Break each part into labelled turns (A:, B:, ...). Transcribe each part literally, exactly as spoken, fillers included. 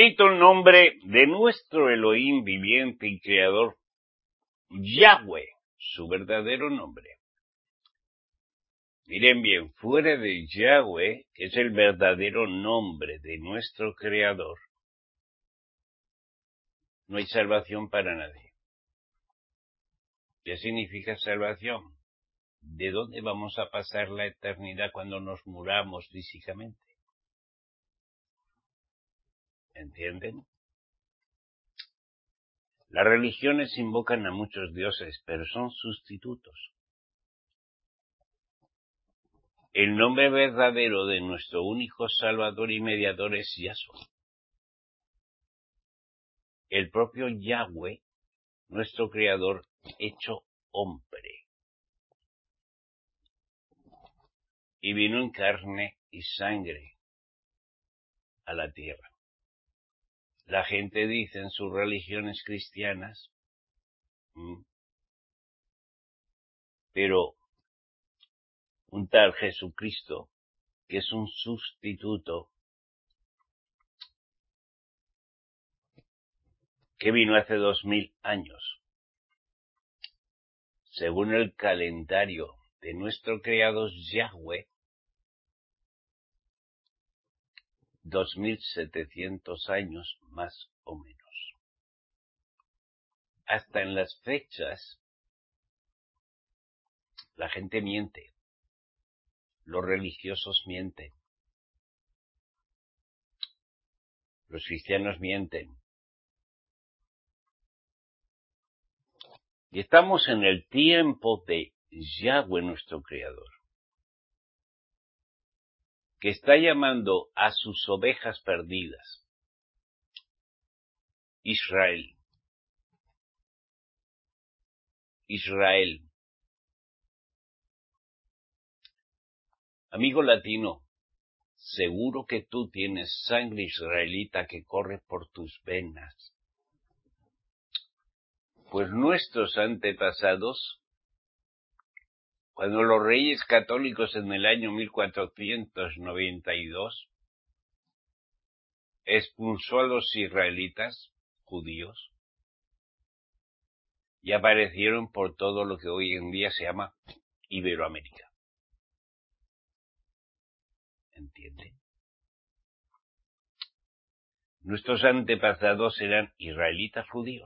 A: Bendito el nombre de nuestro Elohim viviente y creador, Yahweh, su verdadero nombre. Miren bien, fuera de Yahweh, que es el verdadero nombre de nuestro creador, no hay salvación para nadie. ¿Qué significa salvación? ¿De dónde vamos a pasar la eternidad cuando nos muramos físicamente? ¿Entienden? Las religiones invocan a muchos dioses, pero son sustitutos. El nombre verdadero de nuestro único Salvador y Mediador es Yahshua. El propio Yahweh, nuestro Creador, hecho hombre. Y vino en carne y sangre a la tierra. La gente dice en sus religiones cristianas, ¿m? pero un tal Jesucristo, que es un sustituto, que vino hace dos mil años, según el calendario de nuestro Creador Yahweh, dos mil setecientos años más o menos. Hasta en las fechas, la gente miente, los religiosos mienten, los cristianos mienten. Y estamos en el tiempo de Yahweh, nuestro Creador, que está llamando a sus ovejas perdidas, Israel. Israel. Amigo latino, seguro que tú tienes sangre israelita que corre por tus venas. Pues nuestros antepasados, cuando los reyes católicos en el año mil cuatrocientos noventa y dos expulsó a los israelitas judíos y aparecieron por todo lo que hoy en día se llama Iberoamérica. ¿Entienden? Nuestros antepasados eran israelitas judíos.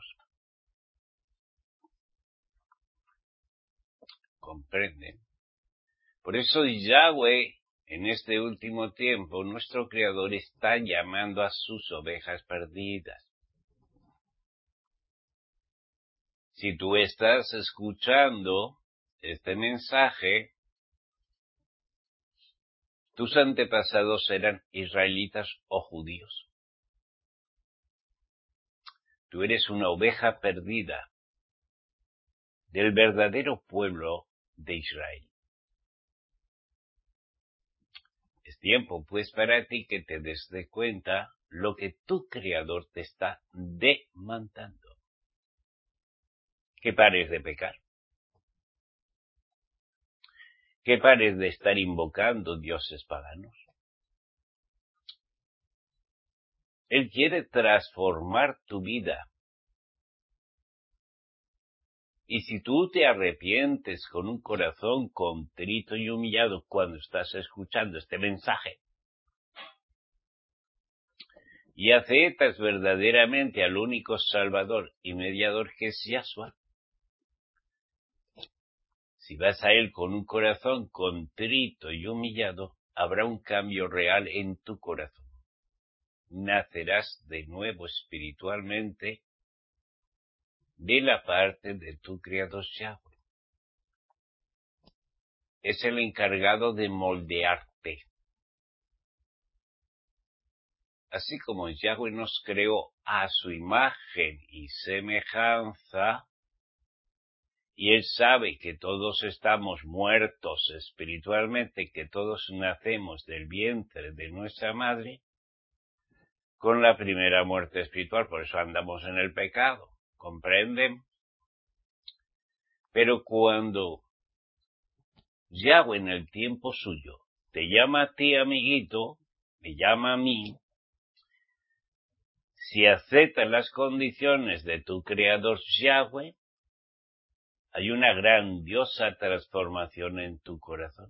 A: ¿Comprenden? Por eso Yahweh, en este último tiempo, nuestro Creador está llamando a sus ovejas perdidas. Si tú estás escuchando este mensaje, tus antepasados eran israelitas o judíos. Tú eres una oveja perdida del verdadero pueblo de Israel. Es tiempo, pues, para ti que te des de cuenta lo que tu Creador te está demandando. Que pares de pecar. Que pares de estar invocando dioses paganos. Él quiere transformar tu vida. Y si tú te arrepientes con un corazón contrito y humillado cuando estás escuchando este mensaje, y aceptas verdaderamente al único Salvador y Mediador que es Yahshua, si vas a Él con un corazón contrito y humillado, habrá un cambio real en tu corazón. Nacerás de nuevo espiritualmente de la parte de tu Creador Yahweh. Es el encargado de moldearte. Así como Yahweh nos creó a su imagen y semejanza, y Él sabe que todos estamos muertos espiritualmente, que todos nacemos del vientre de nuestra madre, con la primera muerte espiritual, por eso andamos en el pecado, ¿comprenden? Pero cuando Yahweh en el tiempo suyo te llama a ti, amiguito, me llama a mí, si aceptas las condiciones de tu Creador Yahweh, hay una grandiosa transformación en tu corazón.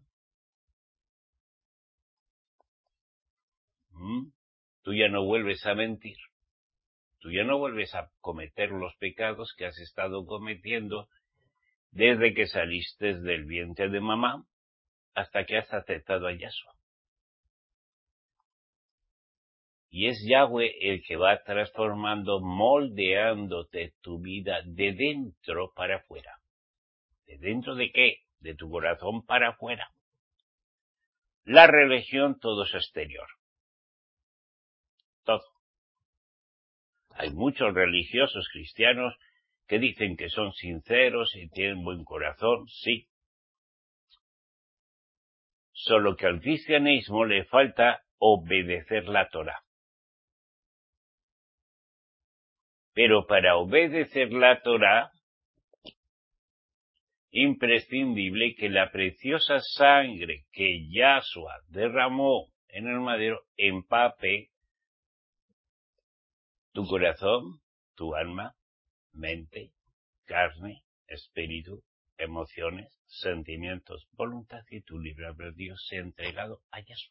A: ¿Mm? Tú ya no vuelves a mentir. Tú ya no vuelves a cometer los pecados que has estado cometiendo desde que saliste del vientre de mamá hasta que has aceptado a Yahshua. Y es Yahweh el que va transformando, moldeándote tu vida de dentro para afuera. ¿De dentro de qué? De tu corazón para afuera. La religión todo es exterior. Todo. Hay muchos religiosos cristianos que dicen que son sinceros y tienen buen corazón, sí. Solo que al cristianismo le falta obedecer la Torá. Pero para obedecer la Torá, imprescindible que la preciosa sangre que Yahshua derramó en el madero empape tu corazón, tu alma, mente, carne, espíritu, emociones, sentimientos, voluntad y tu libre albedrío sea entregado a Yahshua.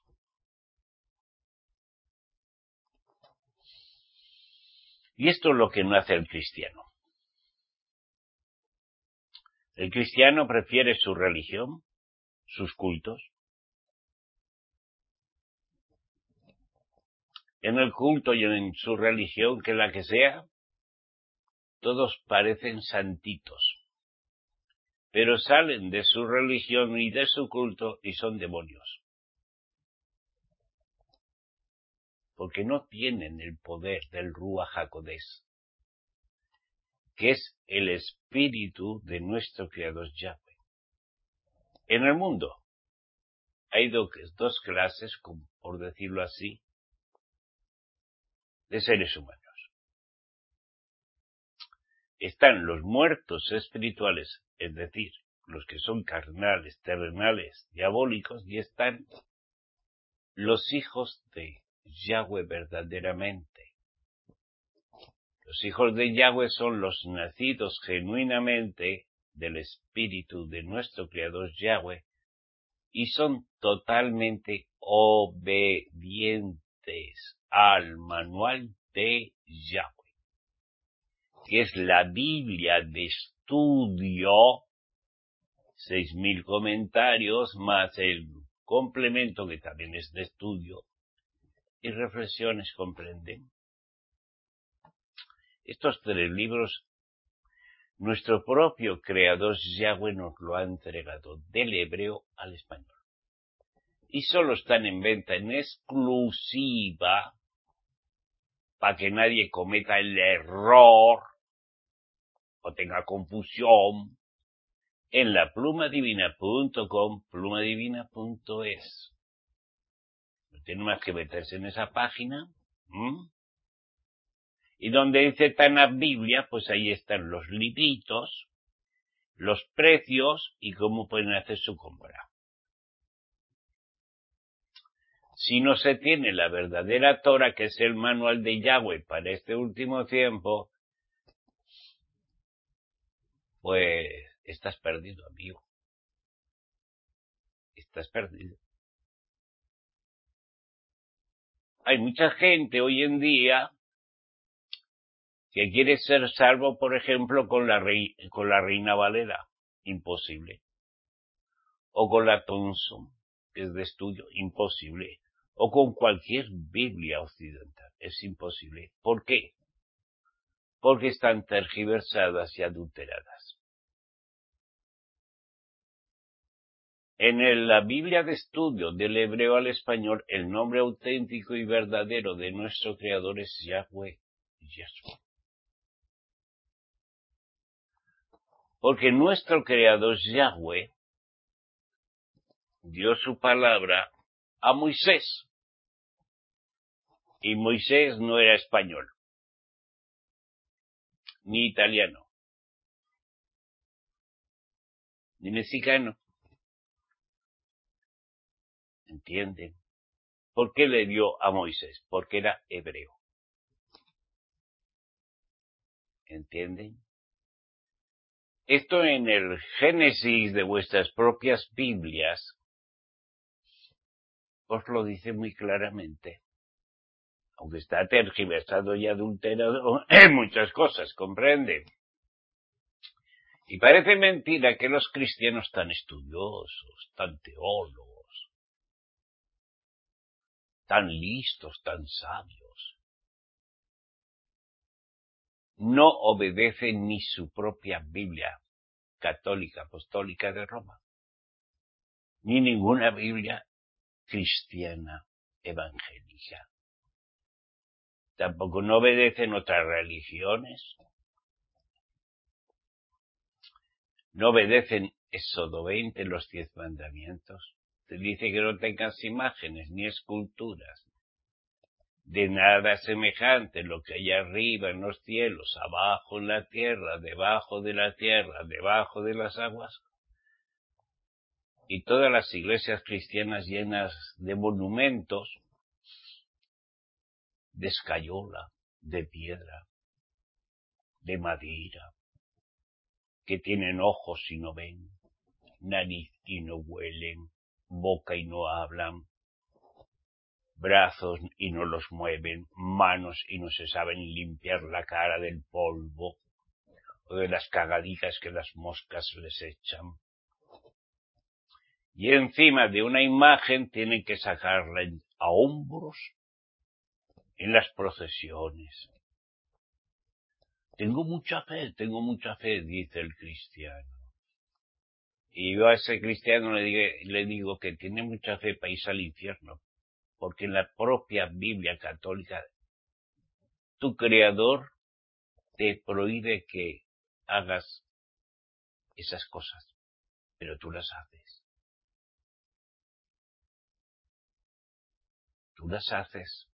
A: Y esto es lo que no hace el cristiano. El cristiano prefiere su religión, sus cultos. En el culto y en su religión, que la que sea, todos parecen santitos. Pero salen de su religión y de su culto y son demonios. Porque no tienen el poder del Ruach HaKodesh, que es el espíritu de nuestro Creador Yahweh. En el mundo hay dos, dos clases, por decirlo así, de seres humanos. Están los muertos espirituales, es decir, los que son carnales, terrenales, diabólicos, y están los hijos de Yahweh verdaderamente. Los hijos de Yahweh son los nacidos genuinamente del espíritu de nuestro Creador Yahweh y son totalmente obedientes al manual de Yahweh, que es la Biblia de estudio, seis mil comentarios más el complemento que también es de estudio y reflexiones, comprenden. Estos tres libros, nuestro propio Creador Yahweh nos lo ha entregado del hebreo al español. Y solo están en venta en exclusiva para que nadie cometa el error o tenga confusión en la pluma divina punto com, pluma divina punto es. No tiene más que meterse en esa página. ¿Mm? Y donde dice Tanakh Biblia, pues ahí están los libritos, los precios y cómo pueden hacer su compra. Si no se tiene la verdadera Torah, que es el manual de Yahweh para este último tiempo, pues estás perdido, amigo. Estás perdido. Hay mucha gente hoy en día que quiere ser salvo, por ejemplo, con la, rey, con la Reina Valera. Imposible. O con la Thompson, que es de estudio. Imposible. O con cualquier Biblia occidental. Es imposible. ¿Por qué? Porque están tergiversadas y adulteradas. En el, la Biblia de estudio del hebreo al español, el nombre auténtico y verdadero de nuestro Creador es Yahweh y Yahshua. Porque nuestro Creador Yahweh dio su palabra a Moisés. Y Moisés no era español, ni italiano, ni mexicano. ¿Entienden? ¿Por qué le dio a Moisés? Porque era hebreo. ¿Entienden? Esto en el Génesis de vuestras propias Biblias os lo dice muy claramente. Aunque está tergiversado y adulterado en muchas cosas, ¿comprende? Y parece mentira que los cristianos tan estudiosos, tan teólogos, tan listos, tan sabios, no obedecen ni su propia Biblia católica, apostólica de Roma, ni ninguna Biblia cristiana evangélica. Tampoco no obedecen otras religiones, no obedecen Éxodo veinte, los diez mandamientos. Te dice que no tengas imágenes ni esculturas de nada semejante, lo que hay arriba en los cielos, abajo en la tierra, debajo de la tierra, debajo de las aguas. Y todas las iglesias cristianas llenas de monumentos, de escayola, de piedra, de madera, que tienen ojos y no ven, nariz y no huelen, boca y no hablan, brazos y no los mueven, manos y no se saben limpiar la cara del polvo o de las cagaditas que las moscas les echan. Y encima de una imagen tienen que sacarla a hombros en las procesiones. Tengo mucha fe, tengo mucha fe, dice el cristiano. Y yo a ese cristiano le digo, le digo que tiene mucha fe para irse al infierno, porque en la propia Biblia católica tu Creador te prohíbe que hagas esas cosas, pero tú las haces. Tú las haces.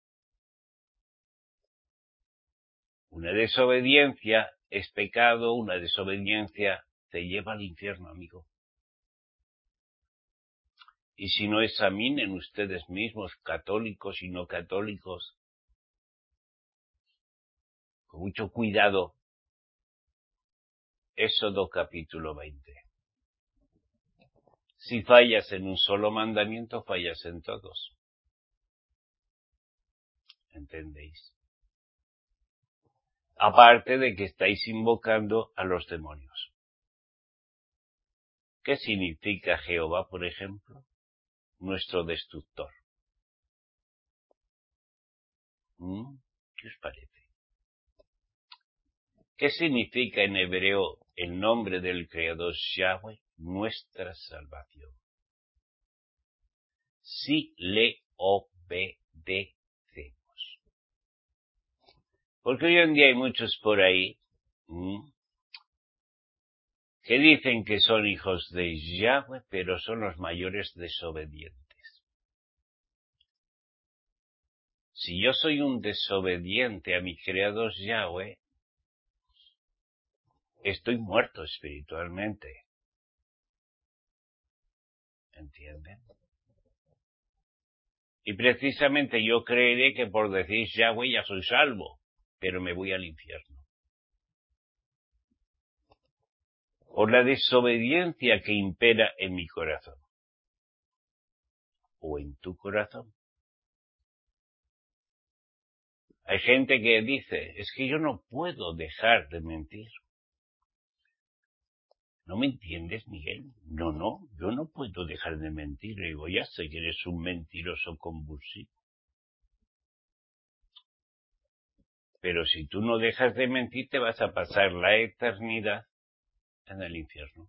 A: Una desobediencia es pecado, una desobediencia te lleva al infierno, amigo. Y si no, examinen ustedes mismos, católicos y no católicos, con mucho cuidado, Éxodo capítulo veinte. Si fallas en un solo mandamiento, fallas en todos. ¿Entendéis? Aparte de que estáis invocando a los demonios. ¿Qué significa Jehová, por ejemplo? Nuestro destructor. ¿Mm? ¿Qué os parece? ¿Qué significa en hebreo el nombre del Creador Yahweh? Nuestra salvación. Si le obedecemos. Porque hoy en día hay muchos por ahí ¿m? que dicen que son hijos de Yahweh, pero son los mayores desobedientes. Si yo soy un desobediente a mi Creador Yahweh, estoy muerto espiritualmente. ¿Entienden? Y precisamente yo creeré que por decir Yahweh ya soy salvo, pero me voy al infierno. Por la desobediencia que impera en mi corazón. O en tu corazón. Hay gente que dice, es que yo no puedo dejar de mentir. ¿No me entiendes, Miguel? No, no, yo no puedo dejar de mentir. Le digo, ya sé que eres un mentiroso convulsivo. Pero si tú no dejas de mentir, te vas a pasar la eternidad en el infierno.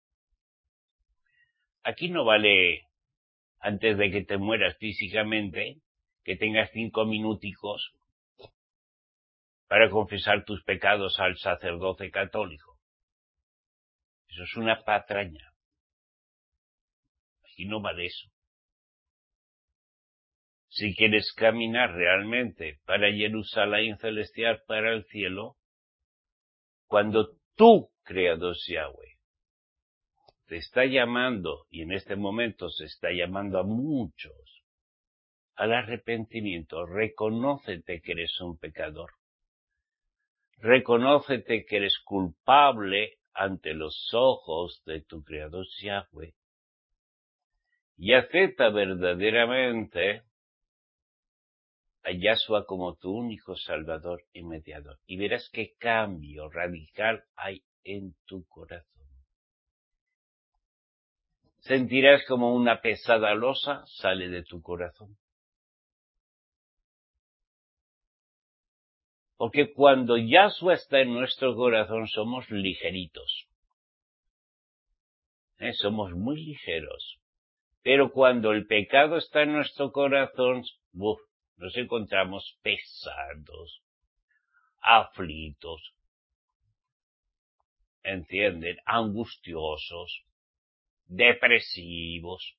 A: Aquí no vale, antes de que te mueras físicamente, que tengas cinco minuticos para confesar tus pecados al sacerdote católico. Eso es una patraña. Aquí no vale eso. Si quieres caminar realmente para Jerusalén celestial, para el cielo, cuando tú, Creador Yahweh, te está llamando, y en este momento se está llamando a muchos, al arrepentimiento, reconócete que eres un pecador. Reconócete que eres culpable ante los ojos de tu Creador Yahweh y acepta verdaderamente a Yahshua como tu único Salvador y Mediador. Y verás qué cambio radical hay en tu corazón. Sentirás como una pesada losa sale de tu corazón. Porque cuando Yahshua está en nuestro corazón somos ligeritos. ¿Eh? Somos muy ligeros. Pero cuando el pecado está en nuestro corazón, uf, nos encontramos pesados, aflitos, ¿entienden? Angustiosos, depresivos.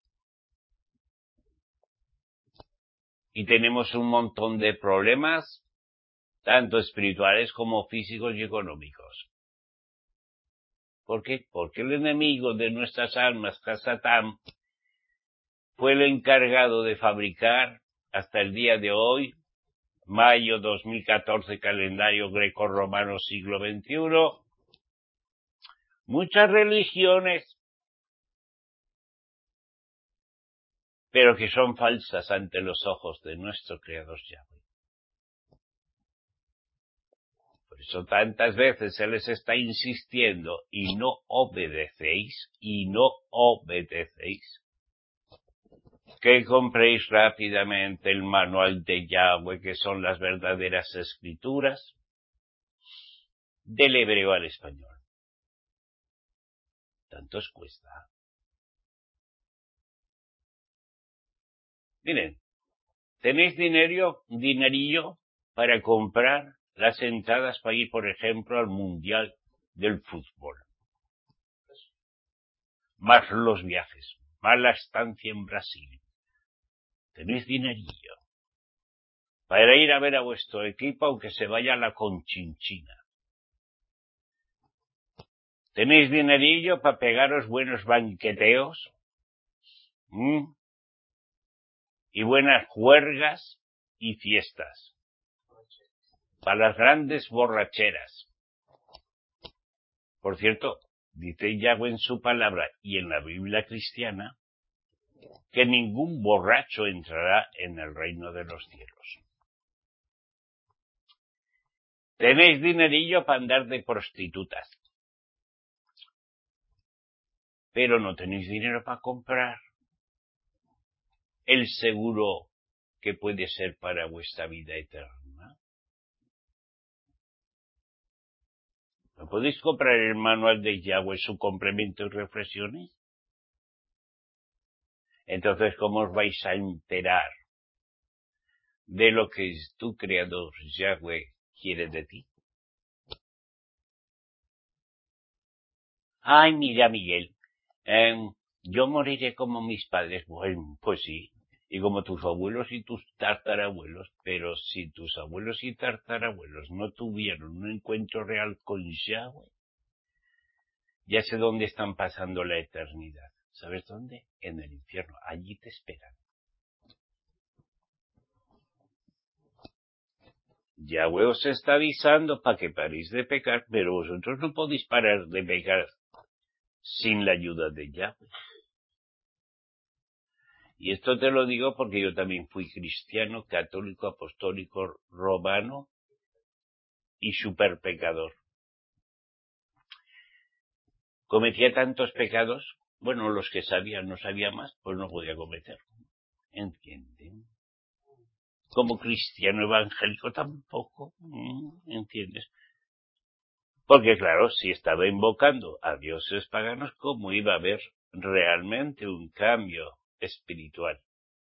A: Y tenemos un montón de problemas, tanto espirituales como físicos y económicos. ¿Por qué? Porque el enemigo de nuestras almas, Satán, fue el encargado de fabricar hasta el día de hoy, mayo dos mil catorce, calendario greco-romano siglo veintiuno, muchas religiones, pero que son falsas ante los ojos de nuestro Creador Yahweh. Por eso tantas veces se les está insistiendo y no obedecéis, y no obedecéis. Que compréis rápidamente el manual de Yahweh, que son las verdaderas escrituras, del hebreo al español. Tanto os cuesta. Miren, tenéis dinero, dinerillo para comprar las entradas para ir, por ejemplo, al Mundial del Fútbol. Más los viajes, más la estancia en Brasil. Tenéis dinerillo para ir a ver a vuestro equipo aunque se vaya a la Conchinchina. Tenéis dinerillo para pegaros buenos banqueteos, ¿m? Y buenas juergas y fiestas. Para las grandes borracheras. Por cierto, dice Yahweh en su palabra y en la Biblia cristiana que ningún borracho entrará en el reino de los cielos. Tenéis dinerillo para andar de prostitutas, pero no tenéis dinero para comprar el seguro que puede ser para vuestra vida eterna. ¿No podéis comprar el manual de Yahweh, su complemento y reflexiones? Entonces, ¿cómo os vais a enterar de lo que tu Creador Yahweh quiere de ti? Ay, mira, Miguel, eh, yo moriré como mis padres. Bueno, pues sí, y como tus abuelos y tus tartarabuelos, pero si tus abuelos y tartarabuelos no tuvieron un encuentro real con Yahweh, ya sé dónde están pasando la eternidad. ¿Sabes dónde? En el infierno. Allí te esperan. Yahweh os está avisando para que paréis de pecar, pero vosotros no podéis parar de pecar sin la ayuda de Yahweh. Y esto te lo digo porque yo también fui cristiano, católico, apostólico, romano y super pecador. Cometía tantos pecados, bueno, los que sabía, no sabía más, pues no podía cometer. ¿Entienden? Como cristiano evangélico tampoco, ¿entiendes? Porque claro, si estaba invocando a dioses paganos, ¿cómo iba a haber realmente un cambio espiritual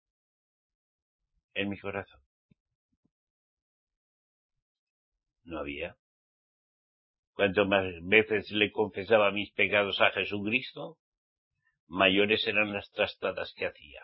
A: en mi corazón? No había. Cuanto más veces le confesaba mis pecados a Jesucristo, mayores eran las trastadas que hacía.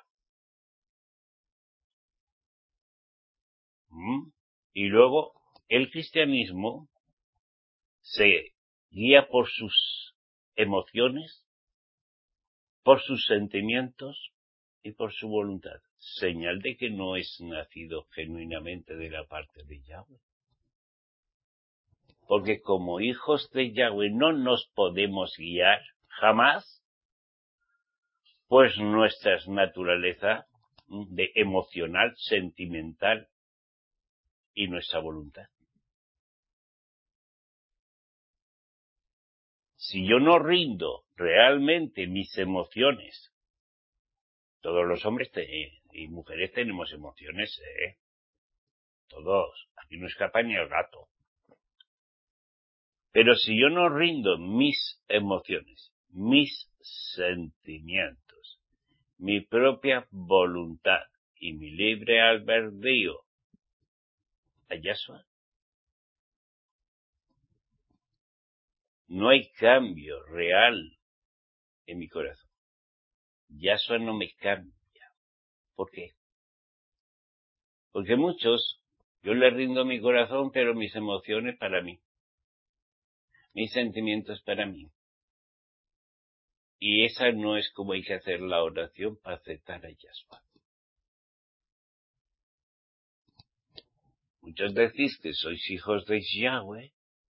A: ¿Mm? Y luego, el cristianismo se guía por sus emociones, por sus sentimientos y por su voluntad. Señal de que no es nacido genuinamente de la parte de Yahweh. Porque como hijos de Yahweh no nos podemos guiar jamás, pues nuestra naturaleza de emocional, sentimental y nuestra voluntad. Si yo no rindo realmente mis emociones, todos los hombres te, y mujeres tenemos emociones, ¿eh? Todos, aquí no escapa ni el gato. Pero si yo no rindo mis emociones, mis sentimientos, mi propia voluntad y mi libre albedrío a Yahshua, no hay cambio real en mi corazón. Yahshua no me cambia. ¿Por qué? Porque muchos, yo le rindo mi corazón, pero mis emociones para mí, mis sentimientos para mí. Y esa no es como hay que hacer la oración para aceptar a Yahshua. Muchos decís que sois hijos de Yahweh,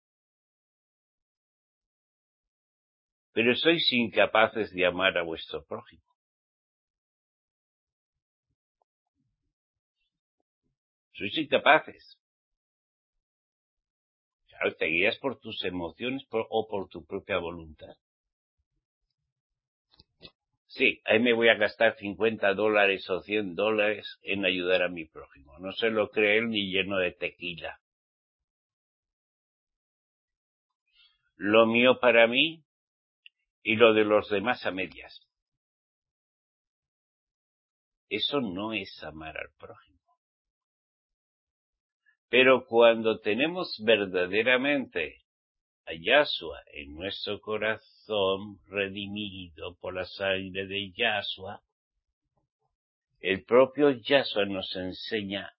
A: pero sois incapaces de amar a vuestro prójimo. Sois incapaces. Claro, te guías por tus emociones por, o por tu propia voluntad. Sí, ahí me voy a gastar cincuenta dólares o cien dólares en ayudar a mi prójimo. No se lo cree él ni lleno de tequila. Lo mío para mí y lo de los demás a medias. Eso no es amar al prójimo. Pero cuando tenemos verdaderamente a Yahshua en nuestro corazón, redimido por la sangre de Yahshua, el propio Yahshua nos enseña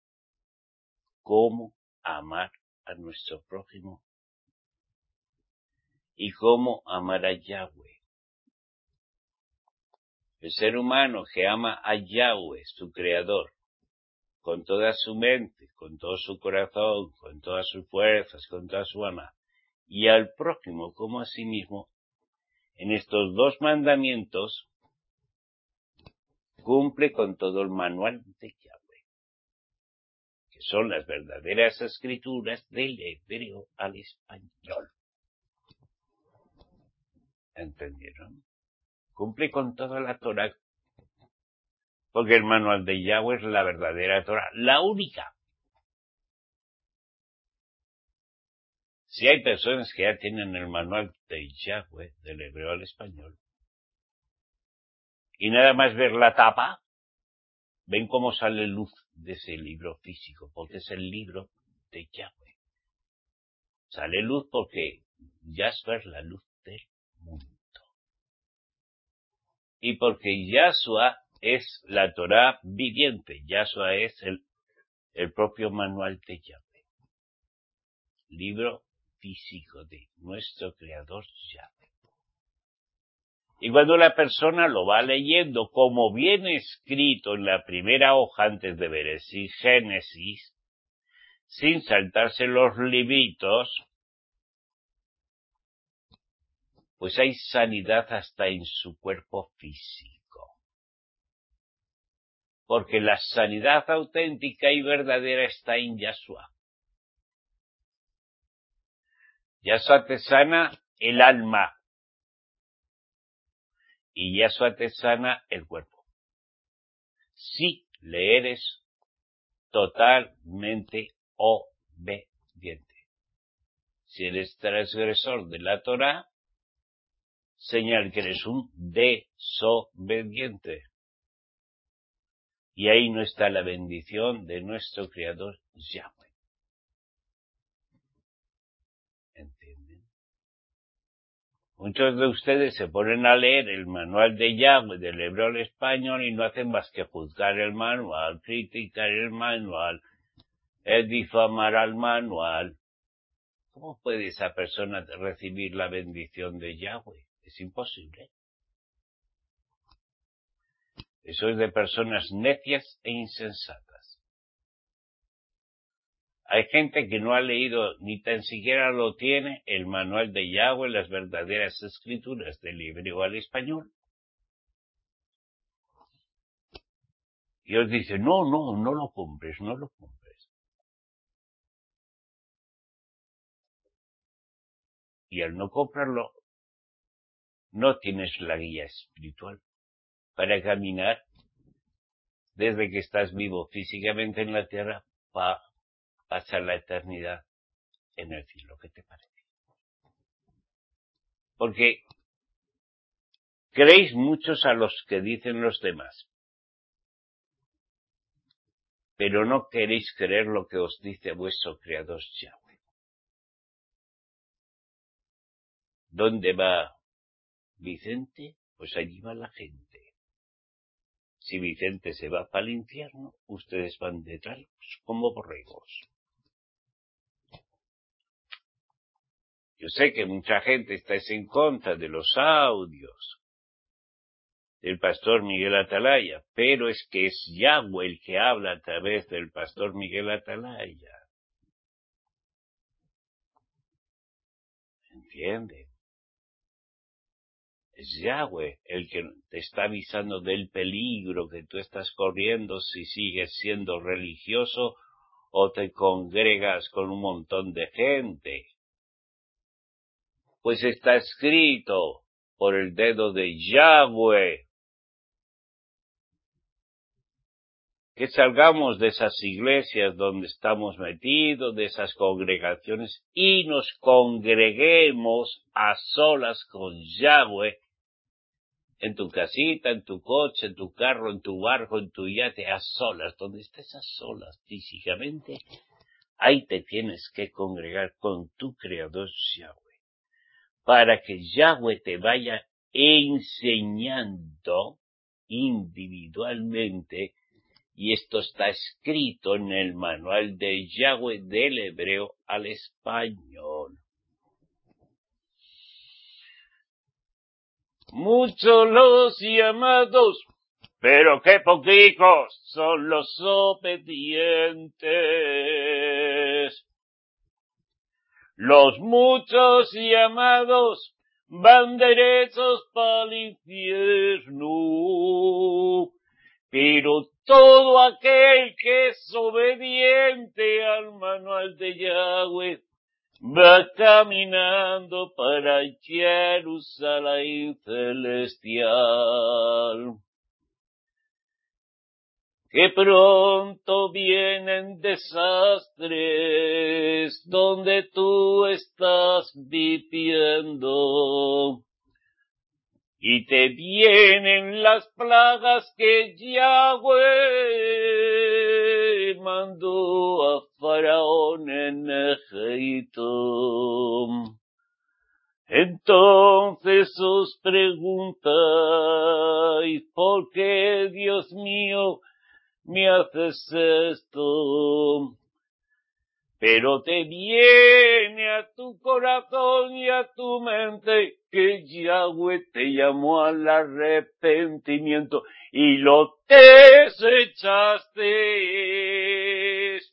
A: cómo amar a nuestro prójimo y cómo amar a Yahweh. El ser humano que ama a Yahweh, su creador, con toda su mente, con todo su corazón, con todas sus fuerzas, con toda su alma, y al prójimo como a sí mismo, en estos dos mandamientos, cumple con todo el manual de Yahweh, que son las verdaderas escrituras del hebreo al español. ¿Entendieron? Cumple con toda la Torah, porque el manual de Yahweh es la verdadera Torah, la única. Si hay personas que ya tienen el manual de Yahweh, del hebreo al español, y nada más ver la tapa, ven cómo sale luz de ese libro físico, porque es el libro de Yahweh. Sale luz porque Yahshua es la luz del mundo. Y porque Yahshua es la Torah viviente, Yahshua es el, el propio manual de Yahweh. Libro físico de nuestro creador Yahweh. Y cuando la persona lo va leyendo como viene escrito en la primera hoja antes de ver el Génesis, sin saltarse los libritos, pues hay sanidad hasta en su cuerpo físico. Porque la sanidad auténtica y verdadera está en Yahshua. Yahshua te sana el alma y Yahshua te sana el cuerpo. Si le eres totalmente obediente. Si eres transgresor de la Torah, señal que eres un desobediente. Y ahí no está la bendición de nuestro Creador Yahweh. ¿Entienden? Muchos de ustedes se ponen a leer el manual de Yahweh del hebreo al español y no hacen más que juzgar el manual, criticar el manual, difamar al manual. ¿Cómo puede esa persona recibir la bendición de Yahweh? Es imposible. Eso es de personas necias e insensatas. Hay gente que no ha leído, ni tan siquiera lo tiene, el manual de Yahweh, las verdaderas escrituras del hebreo al español. Y os dice, no, no, no lo compres, no lo compres. Y al no comprarlo, no tienes la guía espiritual para caminar desde que estás vivo físicamente en la tierra para pasar la eternidad en el cielo. ¿Qué te parece? Porque creéis muchos a los que dicen los demás, pero no queréis creer lo que os dice vuestro Creador Yahweh. ¿Dónde va Vicente? Pues allí va la gente. Si Vicente se va para el infierno, ustedes van detrás como borregos. Yo sé que mucha gente está en contra de los audios del pastor Miguel Atalaya, pero es que es Yahweh el que habla a través del pastor Miguel Atalaya. ¿Entienden? Es Yahweh el que te está avisando del peligro que tú estás corriendo si sigues siendo religioso o te congregas con un montón de gente. Pues está escrito por el dedo de Yahweh que salgamos de esas iglesias donde estamos metidos, de esas congregaciones, y nos congreguemos a solas con Yahweh, en tu casita, en tu coche, en tu carro, en tu barco, en tu yate, a solas, donde estés a solas físicamente, ahí te tienes que congregar con tu Creador Yahweh, para que Yahweh te vaya enseñando individualmente. Y esto está escrito en el manual de Yahweh del hebreo al español. Muchos los llamados, pero qué poquitos son los obedientes. Los muchos llamados van derechos para el infierno, pero todo aquel que es obediente al manual de Yahweh va caminando para Jerusalén celestial. Que pronto vienen desastres donde tú estás viviendo. Y te vienen las plagas que Yahweh mandó a Faraón en Egipto. Entonces os preguntáis, ¿por qué, Dios mío, me haces esto? Pero te viene a tu corazón y a tu mente que Yahweh te llamó al arrepentimiento y lo desechaste.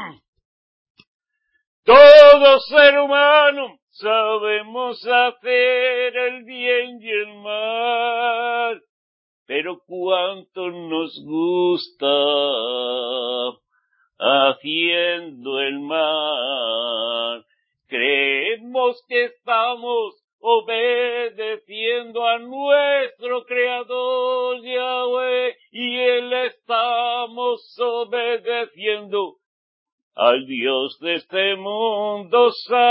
A: Todo ser humano sabemos hacer el bien y el mal, pero cuánto nos gusta haciendo el mal. Creemos que estamos obedeciendo a nuestro Creador Yahweh y Él estamos obedeciendo al Dios de este mundo,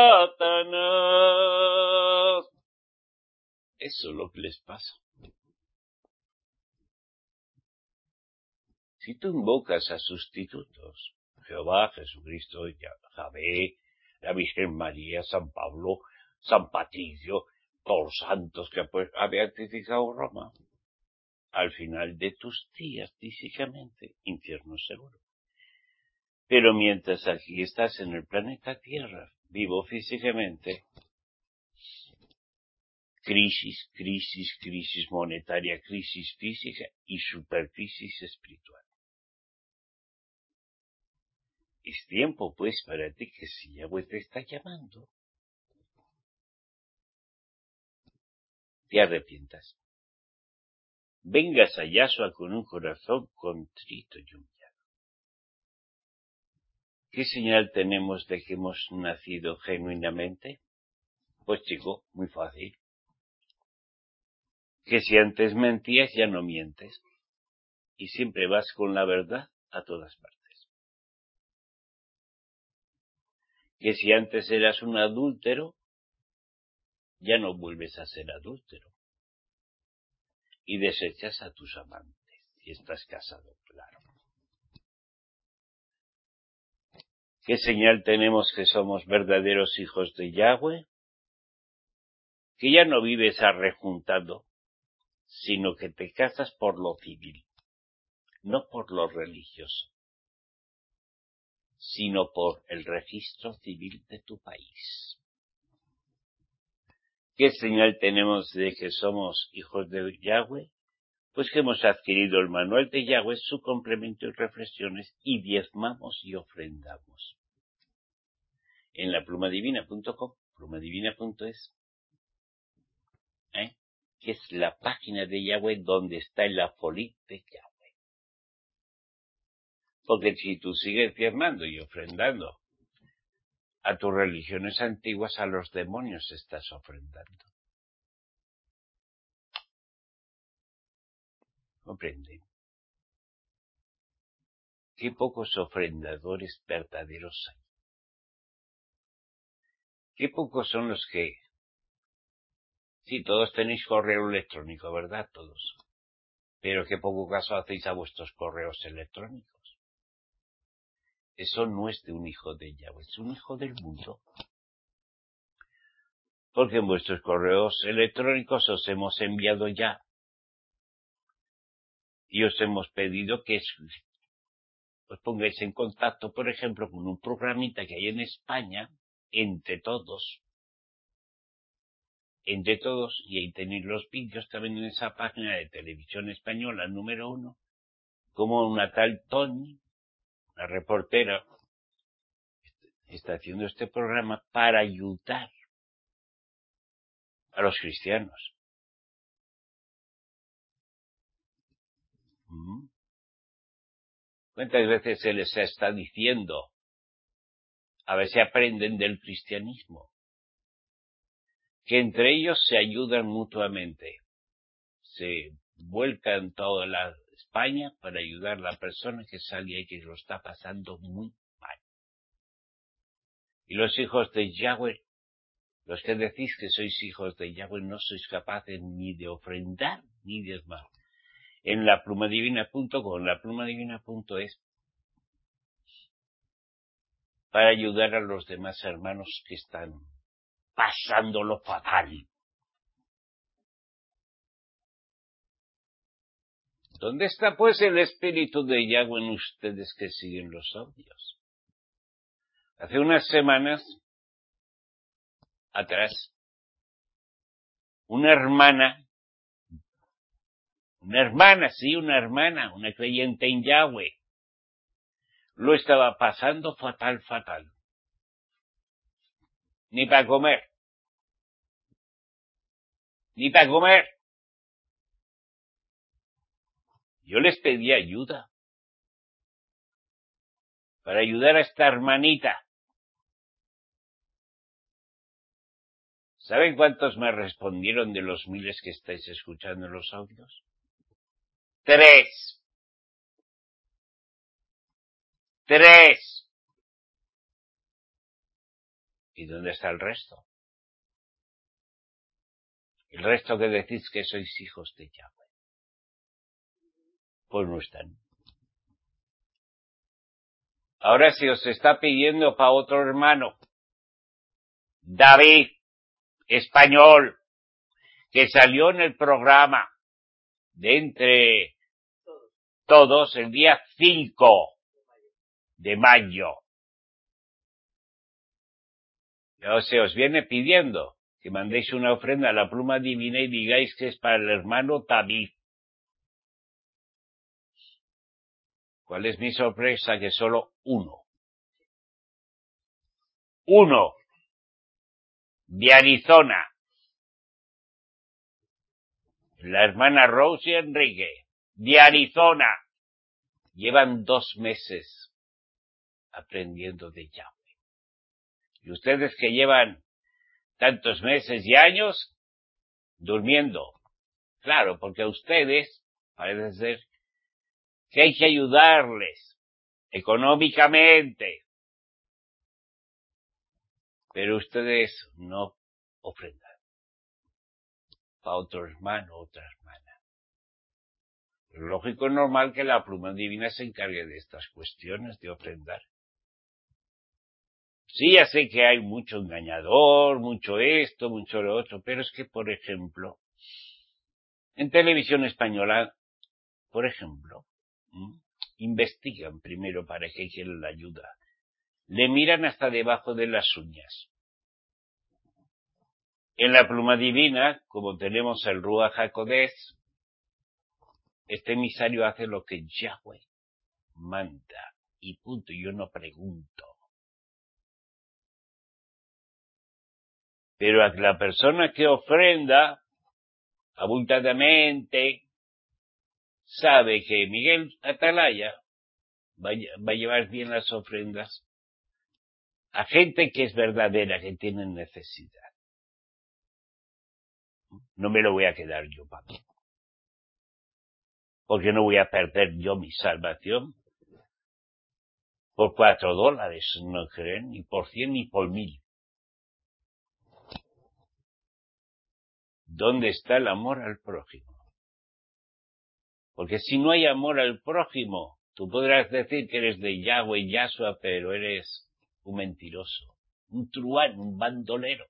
A: Satanás. Eso es lo que les pasa. Si tú invocas a sustitutos, Jehová, Jesucristo, Yahvé, la Virgen María, San Pablo, San Patricio, todos los santos que ha beatificado Roma, al final de tus días, físicamente, infierno seguro. Pero mientras aquí estás en el planeta Tierra, vivo físicamente, crisis, crisis, crisis monetaria, crisis física y supercrisis espiritual. Es tiempo, pues, para ti que si Yahweh te está llamando, te arrepientas. Vengas a Yahshua con un corazón contrito y humillado. ¿Qué señal tenemos de que hemos nacido genuinamente? Pues chico, muy fácil. Que si antes mentías, ya no mientes. Y siempre vas con la verdad a todas partes. Que si antes eras un adúltero, ya no vuelves a ser adúltero. Y desechas a tus amantes. Y estás casado, claro. ¿Qué señal tenemos que somos verdaderos hijos de Yahweh? Que ya no vives arrejuntado, sino que te casas por lo civil, no por lo religioso, sino por el registro civil de tu país. ¿Qué señal tenemos de que somos hijos de Yahweh? Pues que hemos adquirido el manual de Yahweh, su complemento y reflexiones, y diezmamos y ofrendamos. En la plumadivina punto com, plumadivina punto es, ¿eh? que es la página de Yahweh donde está el afolit de Yahweh. Porque si tú sigues diezmando y ofrendando a tus religiones antiguas, a los demonios estás ofrendando. ¿Comprende? Qué pocos ofrendadores verdaderos hay. Qué pocos son los que... Sí, todos tenéis correo electrónico, ¿verdad? Todos. Pero qué poco caso hacéis a vuestros correos electrónicos. Eso no es de un hijo de Yahweh, es un hijo del mundo. Porque en vuestros correos electrónicos os hemos enviado ya y os hemos pedido que os pongáis en contacto, por ejemplo, con un programita que hay en España, entre todos, entre todos, y ahí tenéis los vídeos también en esa página de televisión española número uno, como una tal Tony, la reportera, está haciendo este programa para ayudar a los cristianos. ¿Mm? ¿Cuántas veces se les está diciendo? A ver si aprenden del cristianismo. Que entre ellos se ayudan mutuamente. Se vuelcan toda la España para ayudar a la persona que sale y que lo está pasando muy mal. Y los hijos de Yahweh, los que decís que sois hijos de Yahweh, no sois capaces ni de ofrendar ni de diezmar. En la plumadivina punto com, la plumadivina punto es, para ayudar a los demás hermanos que están pasándolo fatal. ¿Dónde está pues el espíritu de Yahweh en ustedes que siguen los audios? Hace unas semanas atrás, una hermana, una hermana, sí, una hermana, una creyente en Yahweh, lo estaba pasando fatal, fatal. Ni para comer. Ni para comer. Yo les pedí ayuda. Para ayudar a esta hermanita. ¿Saben cuántos me respondieron de los miles que estáis escuchando en los audios? Tres. Tres. ¿Y dónde está el resto? El resto que decís que sois hijos de Yahweh. Pues no están. Ahora si os está pidiendo para otro hermano, David, español, que salió en el programa de Entre Todos el día cinco de mayo. O sea, os viene pidiendo que mandéis una ofrenda a la pluma divina y digáis que es para el hermano David. ¿Cuál es mi sorpresa? Que solo uno Uno, de Arizona, la hermana Rose y Enrique, de Arizona, llevan dos meses aprendiendo de Yahweh. Y ustedes que llevan tantos meses y años durmiendo. Claro, porque a ustedes parece ser que hay que ayudarles económicamente. Pero ustedes no ofrendan para otro hermano, otra hermana. Es lógico y normal que la pluma divina se encargue de estas cuestiones de ofrendar. Sí, ya sé que hay mucho engañador, mucho esto, mucho lo otro, pero es que, por ejemplo, en televisión española, por ejemplo, ¿m? investigan primero para que quieren la ayuda. Le miran hasta debajo de las uñas. En la pluma divina, como tenemos el Ruach HaKodesh, este emisario hace lo que Yahweh manda. Y punto, yo no pregunto. Pero a la persona que ofrenda abultadamente sabe que Miguel Atalaya va, va a llevar bien las ofrendas a gente que es verdadera, que tiene necesidad. No me lo voy a quedar yo para mí. Porque no voy a perder yo mi salvación por cuatro dólares, no creen, ni por cien ni por mil. ¿Dónde está el amor al prójimo? Porque si no hay amor al prójimo, tú podrás decir que eres de Yahweh y Yahshua, pero eres un mentiroso, un truán, un bandolero.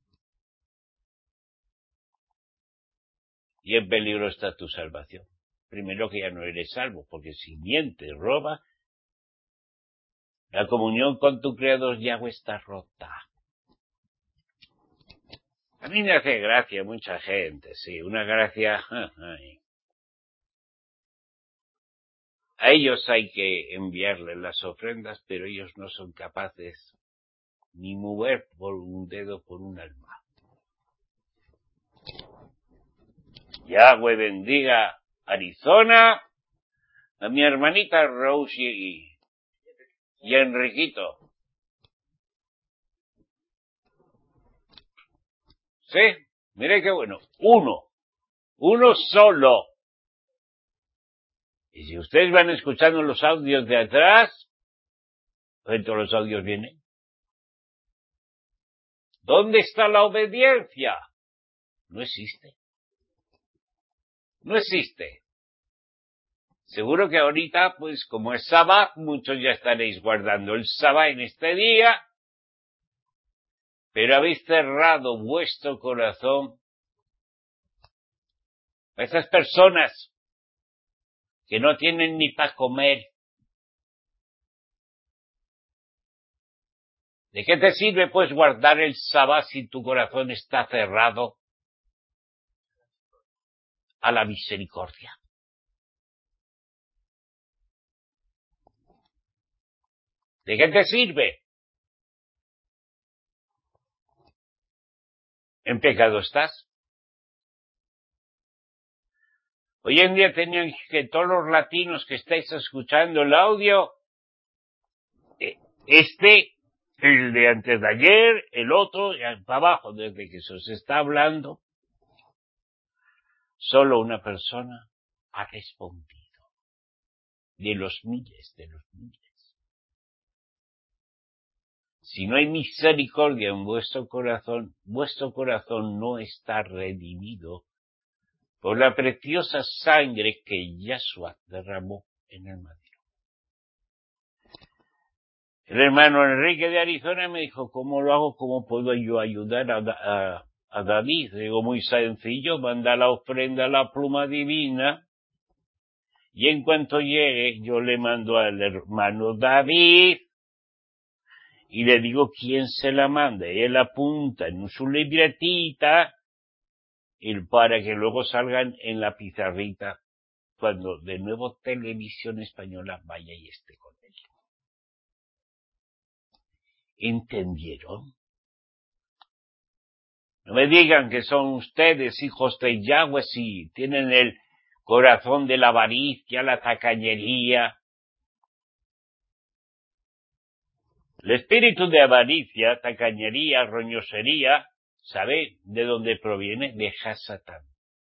A: Y en peligro está tu salvación. Primero que ya no eres salvo, porque si mientes, roba, la comunión con tu Creador Yahweh está rota. A mí me hace gracia mucha gente, sí, una gracia. Ay. A ellos hay que enviarles las ofrendas, pero ellos no son capaces ni mover por un dedo por un alma. Yahweh bendiga Arizona, a mi hermanita Rose y, y a Enriquito. ¿Sí? Mire qué bueno. Uno. Uno solo. Y si ustedes van escuchando los audios de atrás, pues todos los audios vienen. ¿Dónde está la obediencia? No existe. No existe. Seguro que ahorita, pues como es Sabbat, muchos ya estaréis guardando el Sabbat en este día, pero habéis cerrado vuestro corazón a esas personas que no tienen ni para comer. ¿De qué te sirve, pues, guardar el Sabbat si tu corazón está cerrado a la misericordia? ¿De qué te sirve? En pecado estás. Hoy en día tenían que todos los latinos que estáis escuchando el audio, este, el de antes de ayer, el otro, y para abajo, desde que se os está hablando, solo una persona ha respondido. De los miles, de los miles. Si no hay misericordia en vuestro corazón, vuestro corazón no está redimido por la preciosa sangre que Yahshua derramó en el madero. El hermano Enrique de Arizona me dijo, ¿cómo lo hago? ¿Cómo puedo yo ayudar a, a, a David? Digo, muy sencillo, manda la ofrenda a la pluma divina y en cuanto llegue yo le mando al hermano David y le digo quién se la manda. Y él apunta en su libretita y para que luego salgan en la pizarrita cuando de nuevo Televisión Española vaya y esté con él. ¿Entendieron? No me digan que son ustedes hijos de Yahweh si tienen el corazón de la avaricia, la tacañería. El espíritu de avaricia, tacañería, roñosería, ¿sabe de dónde proviene? De Hasatán.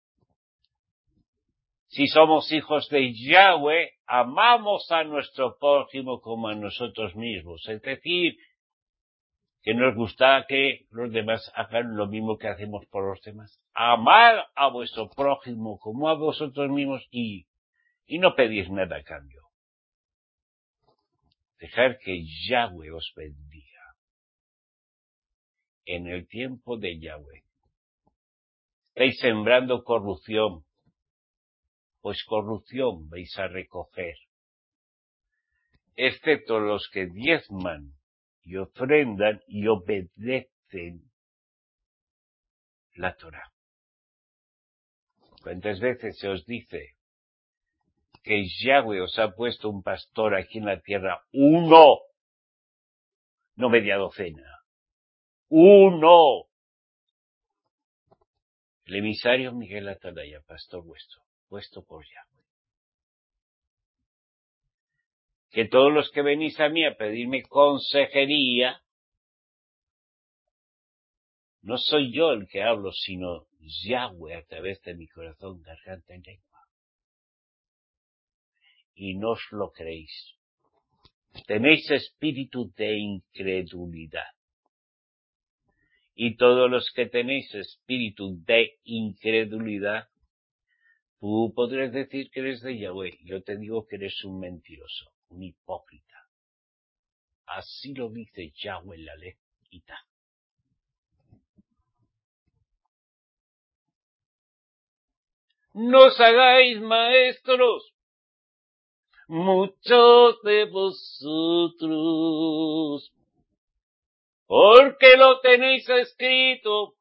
A: Si somos hijos de Yahweh, amamos a nuestro prójimo como a nosotros mismos. Es decir, que nos gusta que los demás hagan lo mismo que hacemos por los demás. Amad a vuestro prójimo como a vosotros mismos y, y no pedís nada a cambio. Dejar que Yahweh os bendiga. En el tiempo de Yahweh estáis sembrando corrupción, pues corrupción vais a recoger, excepto los que diezman y ofrendan y obedecen la Torá. ¿Cuántas veces se os dice que Yahweh os ha puesto un pastor aquí en la tierra? Uno, no media docena. Uno. El emisario Miguel Atalaya, pastor vuestro, puesto por Yahweh. Que todos los que venís a mí a pedirme consejería, no soy yo el que hablo, sino Yahweh a través de mi corazón, garganta y lengua. Y no os lo creéis. Tenéis espíritu de incredulidad. Y todos los que tenéis espíritu de incredulidad, tú podrás decir que eres de Yahweh. Yo te digo que eres un mentiroso, un hipócrita. Así lo dice Yahweh la Levita. No os hagáis maestros, muchos de vosotros, porque lo tenéis escrito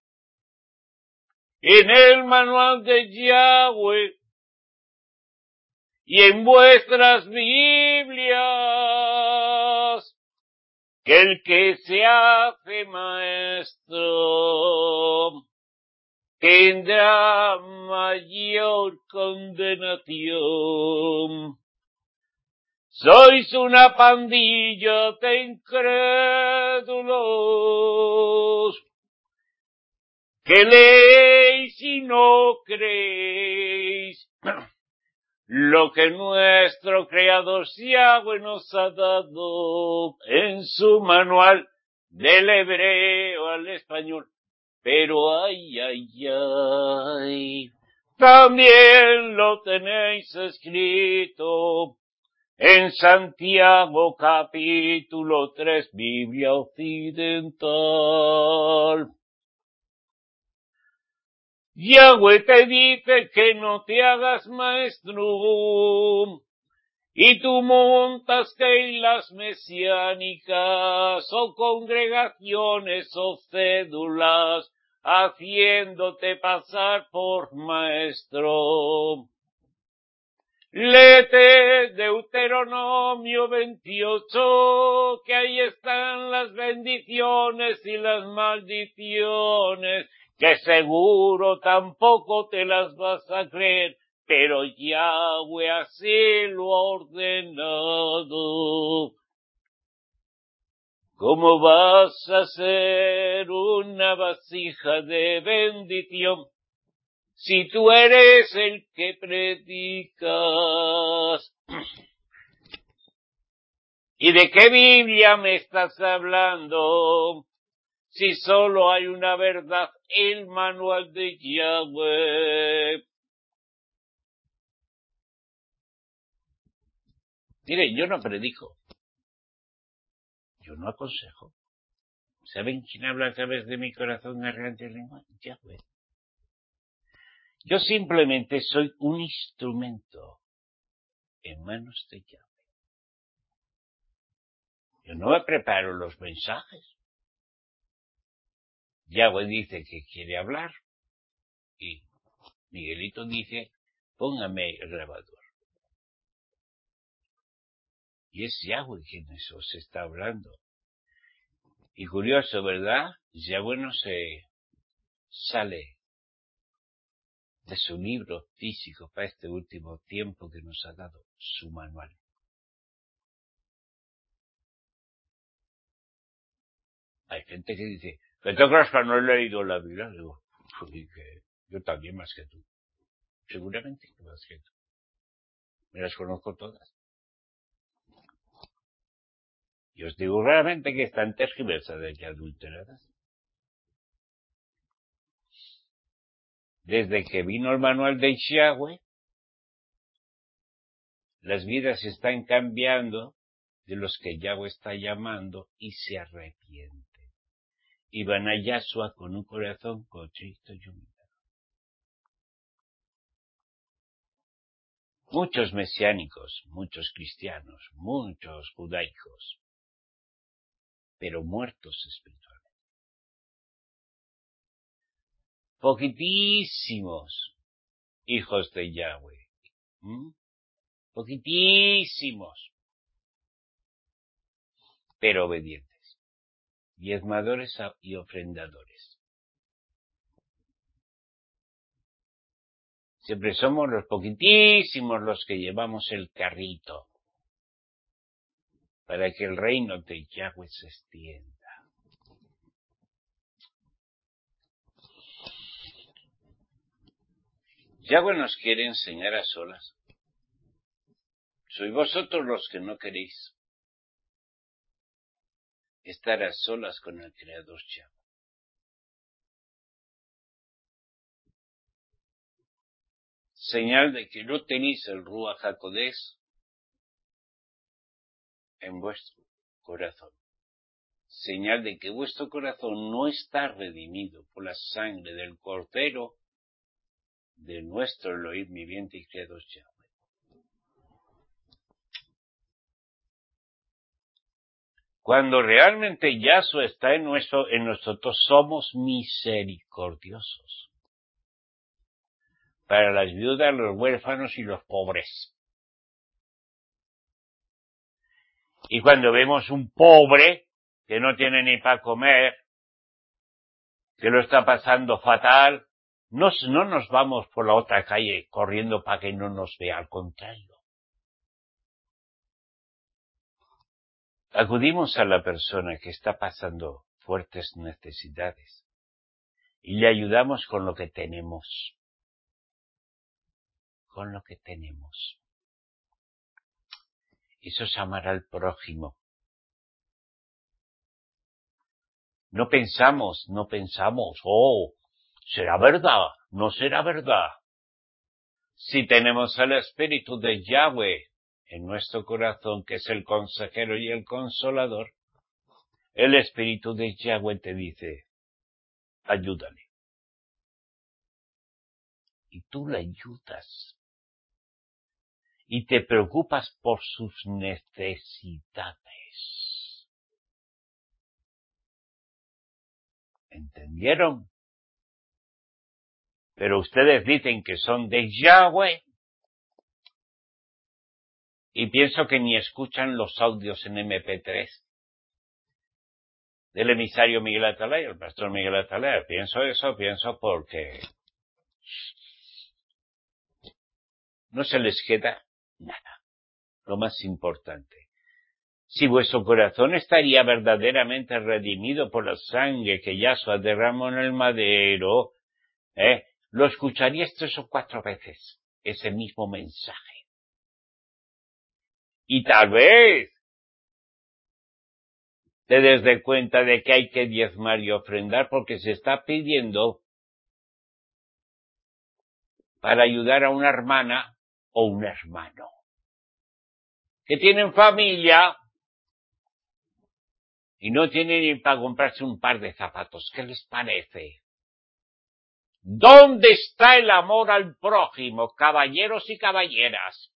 A: en el manual de Yahweh y en vuestras Biblias, que el que se hace maestro tendrá mayor condenación. Sois una pandilla de incrédulos que leéis y no creéis lo que nuestro Creador Yahweh nos ha dado en su manual del hebreo al español. Pero ay, ay, ay, también lo tenéis escrito en Santiago capítulo tres, Biblia occidental. Yahweh te dice que no te hagas maestro, y tú montas teilas mesiánicas o congregaciones o cédulas, haciéndote pasar por maestro. Léete Deuteronomio veintiocho, que ahí están las bendiciones y las maldiciones, que seguro tampoco te las vas a creer, pero Yahweh así lo ha ordenado. ¿Cómo vas a ser una vasija de bendición si tú eres el que predicas? ¿Y de qué Biblia me estás hablando? Si solo hay una verdad, el manual de Yahweh. Mire, yo no predico. Yo no aconsejo. ¿Saben quién habla a través de mi corazón, garganta y lengua? Yahweh. Yo simplemente soy un instrumento en manos de Yahweh. Yo no me preparo los mensajes. Yahweh dice que quiere hablar y Miguelito dice, póngame el grabador. Y es Yahweh quien os está hablando. Y curioso, ¿verdad? Yahweh no se sale de su libro físico para este último tiempo que nos ha dado, su manual. Hay gente que dice, ¿qué te crees que no he leído la Biblia? Digo, que yo también más que tú. Seguramente que más que tú. Me las conozco todas. Y os digo realmente que están tergiversadas y adulteradas. Desde que vino el manual de Yahweh, las vidas están cambiando de los que Yahweh está llamando y se arrepienten. Y van a Yahshua con un corazón contrito y humillado. Muchos mesiánicos, muchos cristianos, muchos judaicos, pero muertos espiritualmente. Poquitísimos hijos de Yahweh. ¿Mm? Poquitísimos, pero obedientes, diezmadores y ofrendadores. Siempre somos los poquitísimos los que llevamos el carrito para que el reino de Yahweh se extienda. Yahweh nos quiere enseñar a solas. Sois vosotros los que no queréis estar a solas con el Creador Yahweh. Señal de que no tenéis el Ruach HaKodesh en vuestro corazón. Señal de que vuestro corazón no está redimido por la sangre del Cordero de nuestro Elohim viviente y Creador Yahweh. Cuando realmente Yahshua está en, nuestro, en nosotros, somos misericordiosos para las viudas, los huérfanos y los pobres. Y cuando vemos un pobre que no tiene ni para comer, que lo está pasando fatal, no, no nos vamos por la otra calle corriendo para que no nos vea, al contrario. Acudimos a la persona que está pasando fuertes necesidades y le ayudamos con lo que tenemos. Con lo que tenemos. Eso es amar al prójimo. No pensamos, no pensamos, oh, ¿será verdad? ¿No será verdad? Si tenemos el Espíritu de Yahweh en nuestro corazón, que es el consejero y el consolador, el Espíritu de Yahweh te dice, ayúdale. Y tú le ayudas. Y te preocupas por sus necesidades. ¿Entendieron? Pero ustedes dicen que son de Yahweh y pienso que ni escuchan los audios en eme pe tres del emisario Miguel Atalaya, el pastor Miguel Atalaya. Pienso eso, pienso porque no se les queda nada. Lo más importante. Si vuestro corazón estaría verdaderamente redimido por la sangre que Yahshua derramó en el madero, ¿eh? Lo escucharías tres o cuatro veces, ese mismo mensaje. Y tal vez te des de cuenta de que hay que diezmar y ofrendar porque se está pidiendo para ayudar a una hermana o un hermano que tienen familia y no tienen ni para comprarse un par de zapatos. ¿Qué les parece? ¿Dónde está el amor al prójimo, caballeros y caballeras?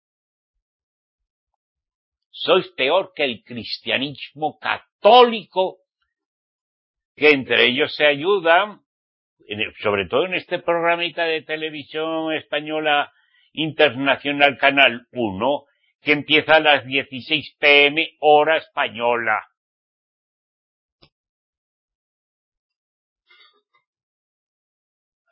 A: Sois peor que el cristianismo católico, que entre ellos se ayudan, sobre todo en este programita de televisión española internacional Canal uno, que empieza a las dieciséis pe eme hora española.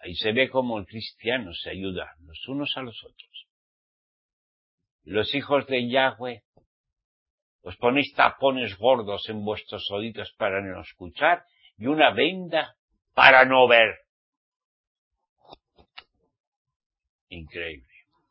A: Ahí se ve cómo el cristiano se ayuda los unos a los otros. Los hijos de Yahweh, os ponéis tapones gordos en vuestros oídos para no escuchar y una venda para no ver. Increíble.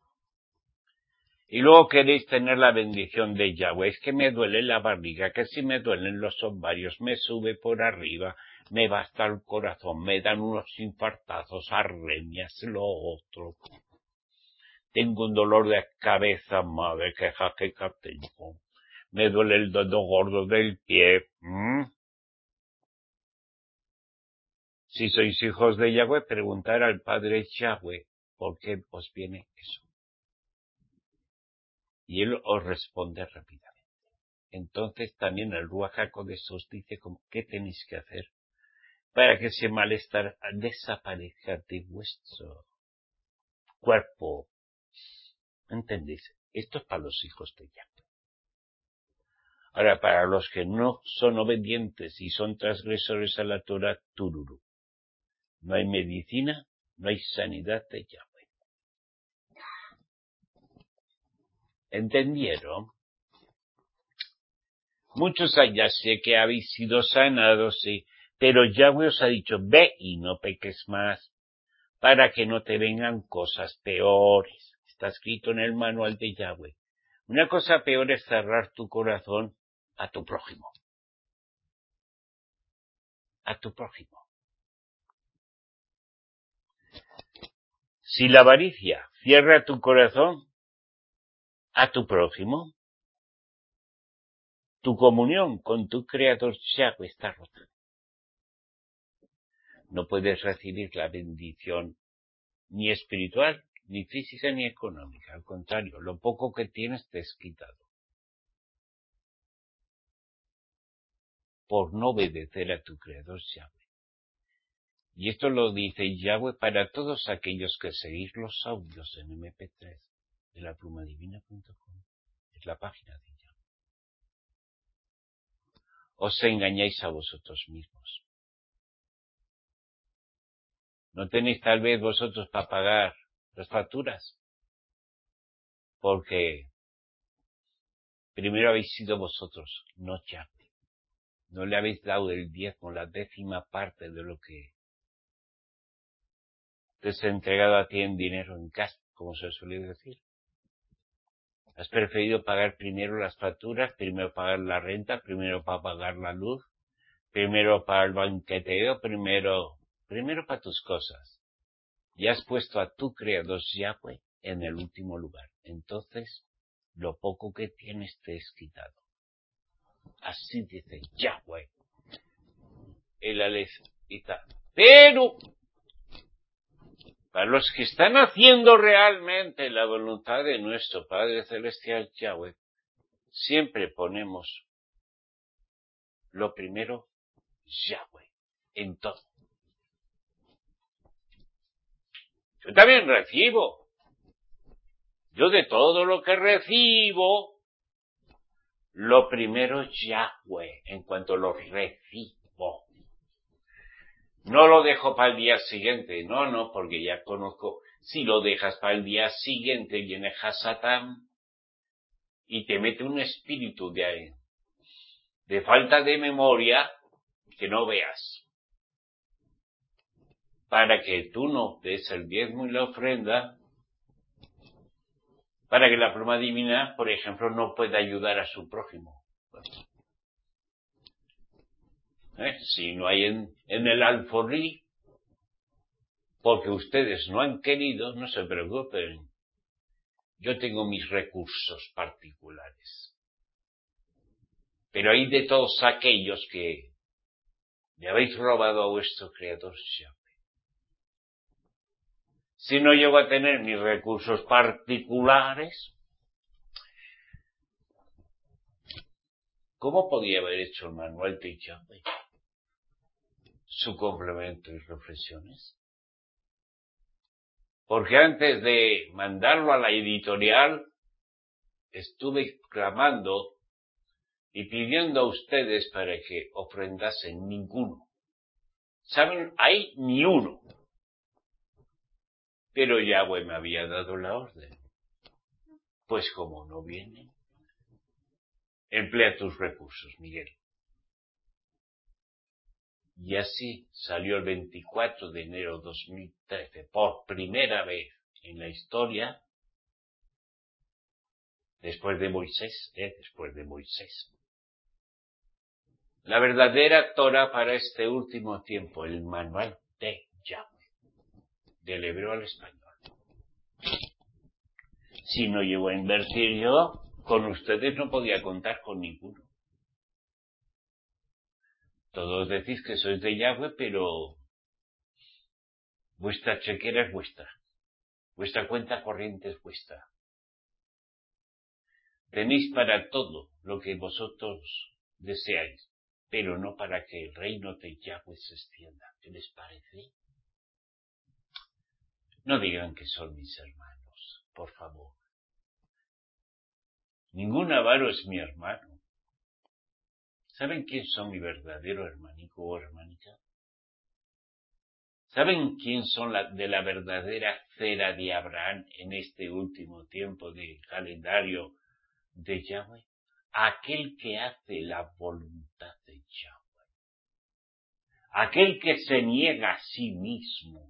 A: Y luego queréis tener la bendición de Yahweh. Es que me duele la barriga, que si me duelen los ovarios, me sube por arriba, me va hasta el corazón, me dan unos infartazos, arremias, lo otro. Tengo un dolor de cabeza, madre, que jaqueca tengo. Me duele el dedo gordo del pie. ¿Mm? Si sois hijos de Yahweh, preguntar al Padre Yahweh por qué os viene eso. Y Él os responde rápidamente. Entonces también el Ruach HaKodesh os dice qué tenéis que hacer para que ese malestar desaparezca de vuestro cuerpo. ¿Entendéis? Esto es para los hijos de Yahweh. Ahora, para los que no son obedientes y son transgresores a la Torah, tururú. No hay medicina, no hay sanidad de Yahweh. ¿Entendieron? Muchos allá sé que habéis sido sanados, sí, pero Yahweh os ha dicho, ve y no peques más, para que no te vengan cosas peores. Está escrito en el manual de Yahweh. Una cosa peor es cerrar tu corazón a tu prójimo. A tu prójimo. Si la avaricia cierra tu corazón a tu prójimo, tu comunión con tu Creador Yahweh está rota. No puedes recibir la bendición ni espiritual, ni física, ni económica. Al contrario, lo poco que tienes te es quitado. Por no obedecer a tu Creador Yahweh. Y esto lo dice Yahweh para todos aquellos que seguís los audios en eme pe tres de la pluma divina punto com. Es la página de Yahweh. Os engañáis a vosotros mismos. ¿No tenéis tal vez vosotros para pagar las facturas? Porque primero habéis sido vosotros, no Yahweh. No le habéis dado el diezmo, la décima parte de lo que te has entregado a ti en dinero, en cash, como se suele decir. Has preferido pagar primero las facturas, primero pagar la renta, primero para pagar la luz, primero para el banqueteo, primero, primero para tus cosas. Y has puesto a tu Creador Yahweh en el último lugar. Entonces, lo poco que tienes te es quitado. Así dice Yahweh. El Aleph y tal. Pero, para los que están haciendo realmente la voluntad de nuestro Padre Celestial Yahweh, siempre ponemos lo primero Yahweh en todo. Yo también recibo. Yo de todo lo que recibo, lo primero Yahweh, en cuanto lo recibo. No lo dejo para el día siguiente, no, no, porque ya conozco, si lo dejas para el día siguiente viene Hasatán y te mete un espíritu de, de falta de memoria que no veas. Para que tú no des el diezmo y la ofrenda, para que la pluma divina, por ejemplo, no pueda ayudar a su prójimo. ¿Eh? Si no hay en, en el alforrí, porque ustedes no han querido, no se preocupen. Yo tengo mis recursos particulares. Pero hay de todos aquellos que le habéis robado a vuestro Creador Yahweh. Si no llego a tener mis recursos particulares, ¿cómo podía haber hecho el manual de Yahweh? Su complemento y reflexiones. Porque antes de mandarlo a la editorial, estuve clamando y pidiendo a ustedes para que ofrendasen ninguno. ¿Saben? Hay ni uno. Pero Yahweh me había dado la orden. Pues como no viene, emplea tus recursos, Miguel. Y así salió el veinticuatro de enero de dos mil trece, por primera vez en la historia, después de Moisés, ¿eh? después de Moisés. La verdadera Torah para este último tiempo, el manual de Yahweh, del hebreo al español. Si no llego a invertir yo, con ustedes no podía contar con ninguno. Todos decís que sois de Yahweh, pero vuestra chequera es vuestra. Vuestra cuenta corriente es vuestra. Tenéis para todo lo que vosotros deseáis, pero no para que el reino de Yahweh se extienda. ¿Qué les parece? No digan que son mis hermanos, por favor. Ningún avaro es mi hermano. ¿Saben quién son mi verdadero hermanico o hermanica? ¿Saben quién son la, de la verdadera cera de Abraham en este último tiempo del calendario de Yahweh? Aquel que hace la voluntad de Yahweh. Aquel que se niega a sí mismo.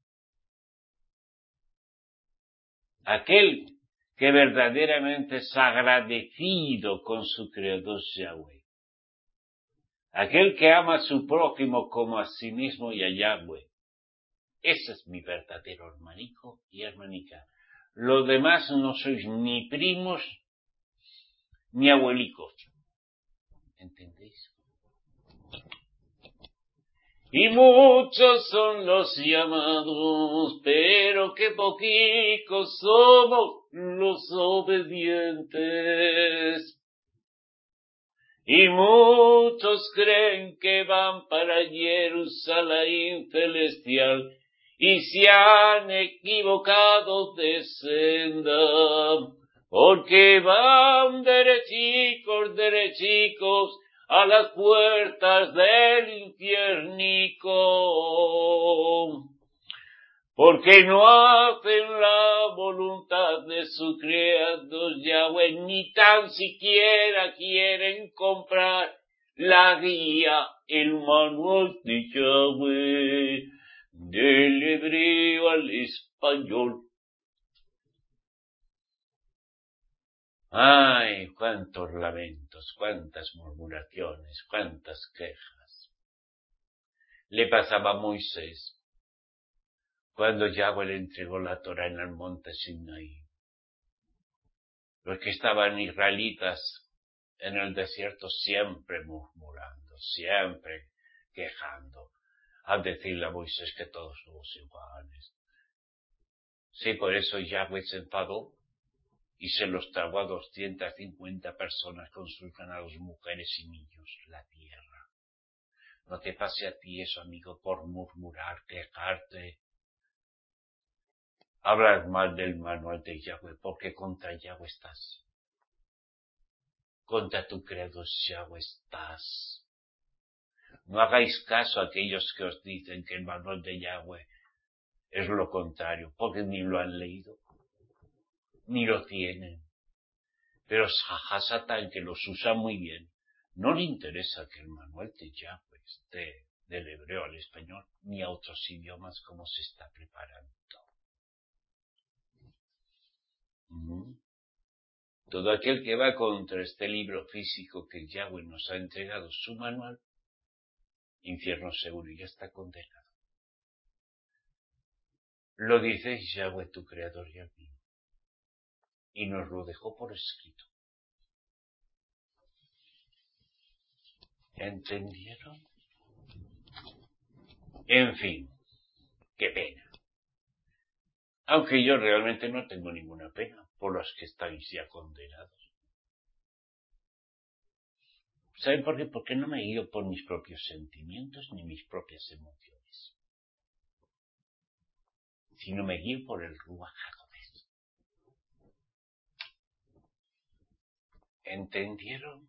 A: Aquel que verdaderamente es agradecido con su creador Yahweh. Aquel que ama a su prójimo como a sí mismo y a Yahweh. Ese es mi verdadero hermanico y hermanica. Los demás no sois ni primos ni abuelicos. ¿Entendéis? Y muchos son los llamados, pero qué poquitos somos los obedientes. Y muchos creen que van para Jerusalén celestial y se han equivocado de senda, porque van derechicos, derechicos a las puertas del infiernico, porque no hacen la voluntad de su creador Yahweh, ni tan siquiera quieren comprar la guía, el manual de Yahweh, del hebreo al español. Ay, cuántos lamentos, cuántas murmuraciones, cuántas quejas. Le pasaba a Moisés cuando Yahweh le entregó la Torah en el monte Sinaí. Los que estaban israelitas en el desierto siempre murmurando, siempre quejando, al decirle a Moisés que todos somos iguales. Sí, por eso Yahweh se enfadó y se los tragó a doscientas cincuenta personas con sus ganados, mujeres y niños, la tierra. No te pase a ti eso, amigo, por murmurar, quejarte. Hablas mal del manual de Yahweh, porque contra Yahweh estás. Contra tu creador Yahweh estás. No hagáis caso a aquellos que os dicen que el manual de Yahweh es lo contrario, porque ni lo han leído, ni lo tienen. Pero Satán, que los usa muy bien, no le interesa que el manual de Yahweh esté del hebreo al español, ni a otros idiomas como se está preparando. ¿Mm? Todo aquel que va contra este libro físico que Yahweh nos ha entregado, su manual, infierno seguro, y ya está condenado. Lo dice Yahweh, tu creador y el mío. Y nos lo dejó por escrito. ¿Entendieron? En fin, qué pena. Aunque yo realmente no tengo ninguna pena por los que estáis ya condenados. ¿Saben por qué? Porque no me guío por mis propios sentimientos ni mis propias emociones, sino me guío por el Ruach HaKodesh. ¿Entendieron?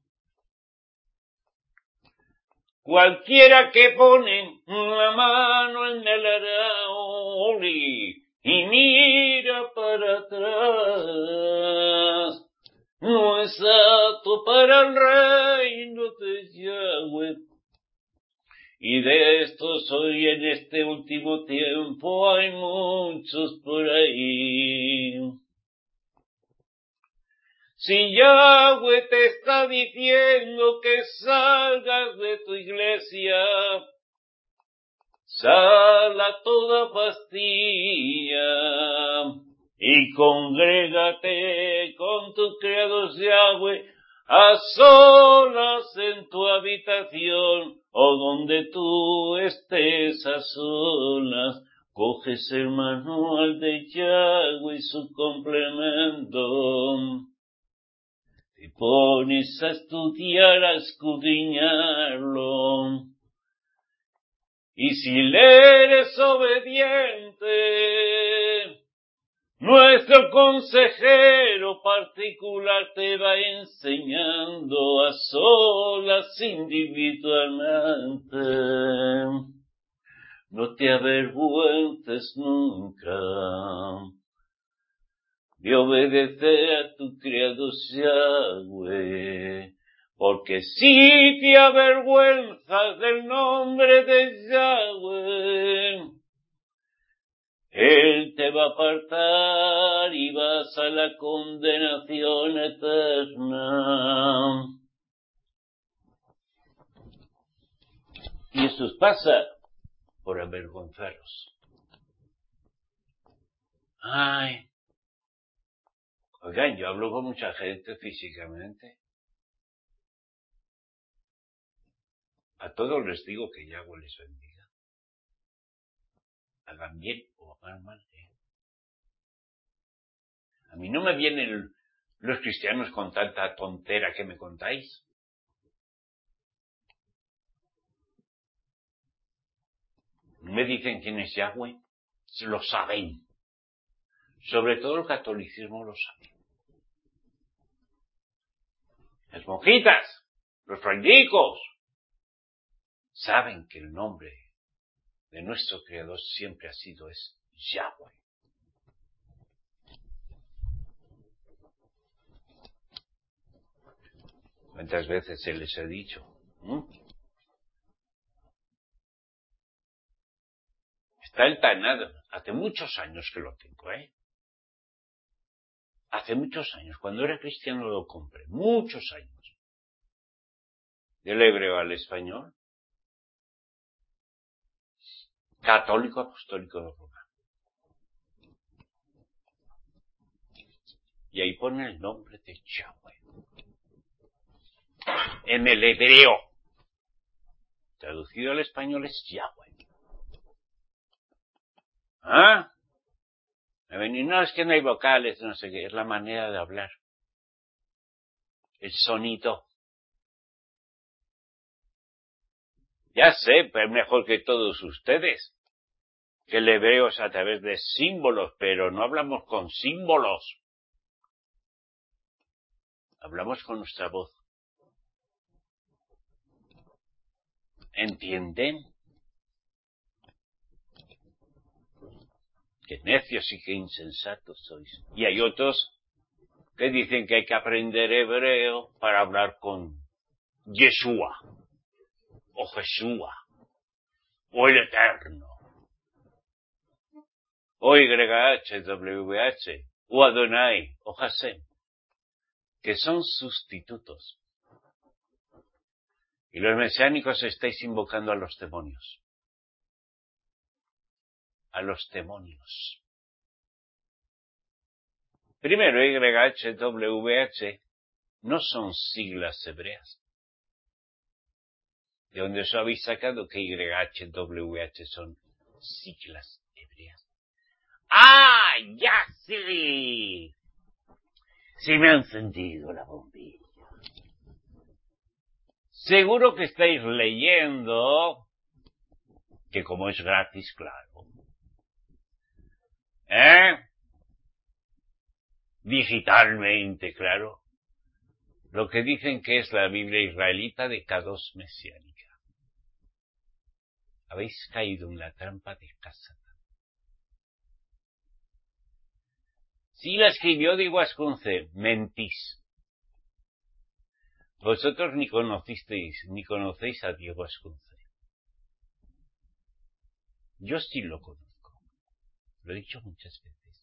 A: Cualquiera que pone la mano en el arao y mira para atrás. No es apto para el reino de Yahweh. Y de estos hoy en este último tiempo hay muchos por ahí. Si Yahweh te está diciendo que salgas de tu iglesia, sal a toda pastilla y congrégate con tu Creador Yahweh a solas en tu habitación o donde tú estés a solas. Coges el manual de Yahweh y su complemento. Te pones a estudiar, a escudriñarlo. Y si le eres obediente, nuestro consejero particular te va enseñando a solas individualmente. No te avergüences nunca de obedecer a tu Creador Yahweh, porque si te avergüenzas del nombre de Yahweh, Él te va a apartar y vas a la condenación eterna. Y eso os pasa por avergonzaros. Ay. Oigan, yo hablo con mucha gente físicamente. A todos les digo que Yahweh les bendiga. Hagan bien o hagan mal. ¿eh? A mí no me vienen los cristianos con tanta tontera que me contáis. Me dicen quién es Yahweh. Lo saben. Sobre todo el catolicismo lo sabe. Las monjitas, los francicos, saben que el nombre de nuestro Creador siempre ha sido es Yahweh. ¿Cuántas veces se les ha dicho? ¿Mm? Está entanado. Hace muchos años que lo tengo, ¿eh? Hace muchos años. Cuando era cristiano lo compré. Muchos años. Del hebreo al español. Católico apostólico romano. Y ahí pone el nombre de Yahweh. En el hebreo. Traducido al español es Yahweh. ¿Ah? Me ven, no, es que no hay vocales, no sé qué. Es la manera de hablar. El sonido. Ya sé, pero mejor que todos ustedes. Que el hebreo es a través de símbolos, pero no hablamos con símbolos. Hablamos con nuestra voz. ¿Entienden? Qué necios y qué insensatos sois. Y hay otros que dicen que hay que aprender hebreo para hablar con Yeshua, o Jesúa, o el Eterno, o Y H W H, o Adonai, o Hashem, que son sustitutos. Y los mesiánicos estáis invocando a los demonios. A los demonios. Primero, Y H W H no son siglas hebreas. ¿De dónde os habéis sacado que Y H W H son siglas hebreas? ¡Ah! ¡Ya sí! Sí me ha encendido la bombilla. Seguro que estáis leyendo, que como es gratis, claro. ¿Eh? Digitalmente, claro. Lo que dicen que es la Biblia israelita de Kadosh mesiánica. Habéis caído en la trampa de Satán. Sí la escribió Diego Ascunce, mentís. Vosotros ni conocisteis, ni conocéis a Diego Ascunce. Yo sí lo conozco. Lo he dicho muchas veces.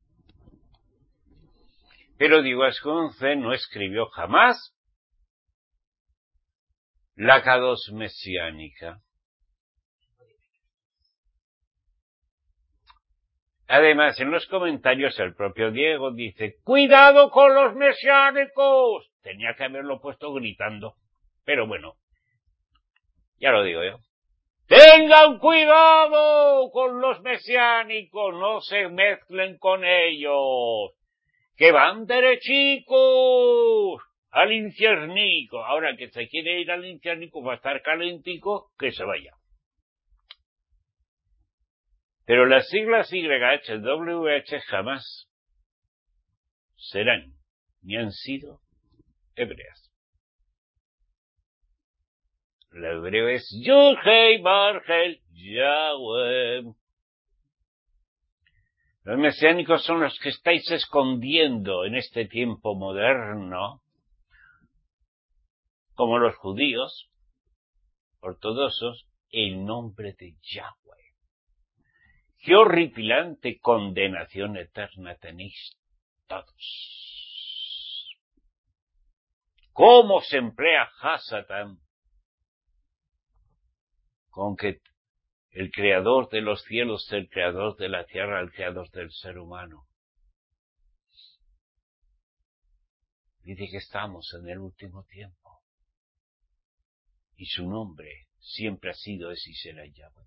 A: Pero Diego Ascunce no escribió jamás la K dos mesiánica. Además, en los comentarios el propio Diego dice, ¡cuidado con los mesiánicos! Tenía que haberlo puesto gritando. Pero bueno, ya lo digo yo. ¡Tengan cuidado con los mesiánicos! ¡No se mezclen con ellos! ¡Que van derechicos al infiernico! Ahora que se quiere ir al infiernico va a estar calentico, que se vaya. Pero las siglas Y H W H jamás serán, ni han sido, hebreas. La hebreo es Yud-Hei Bar-Hel Yahweh. Los mesiánicos son los que estáis escondiendo en este tiempo moderno, como los judíos ortodoxos, el nombre de Yahweh. Qué horripilante condenación eterna tenéis todos. ¿Cómo se emplea Hasatán con que el creador de los cielos, el creador de la tierra, el creador del ser humano? Dice que estamos en el último tiempo. Y su nombre siempre ha sido, es y será Yahweh.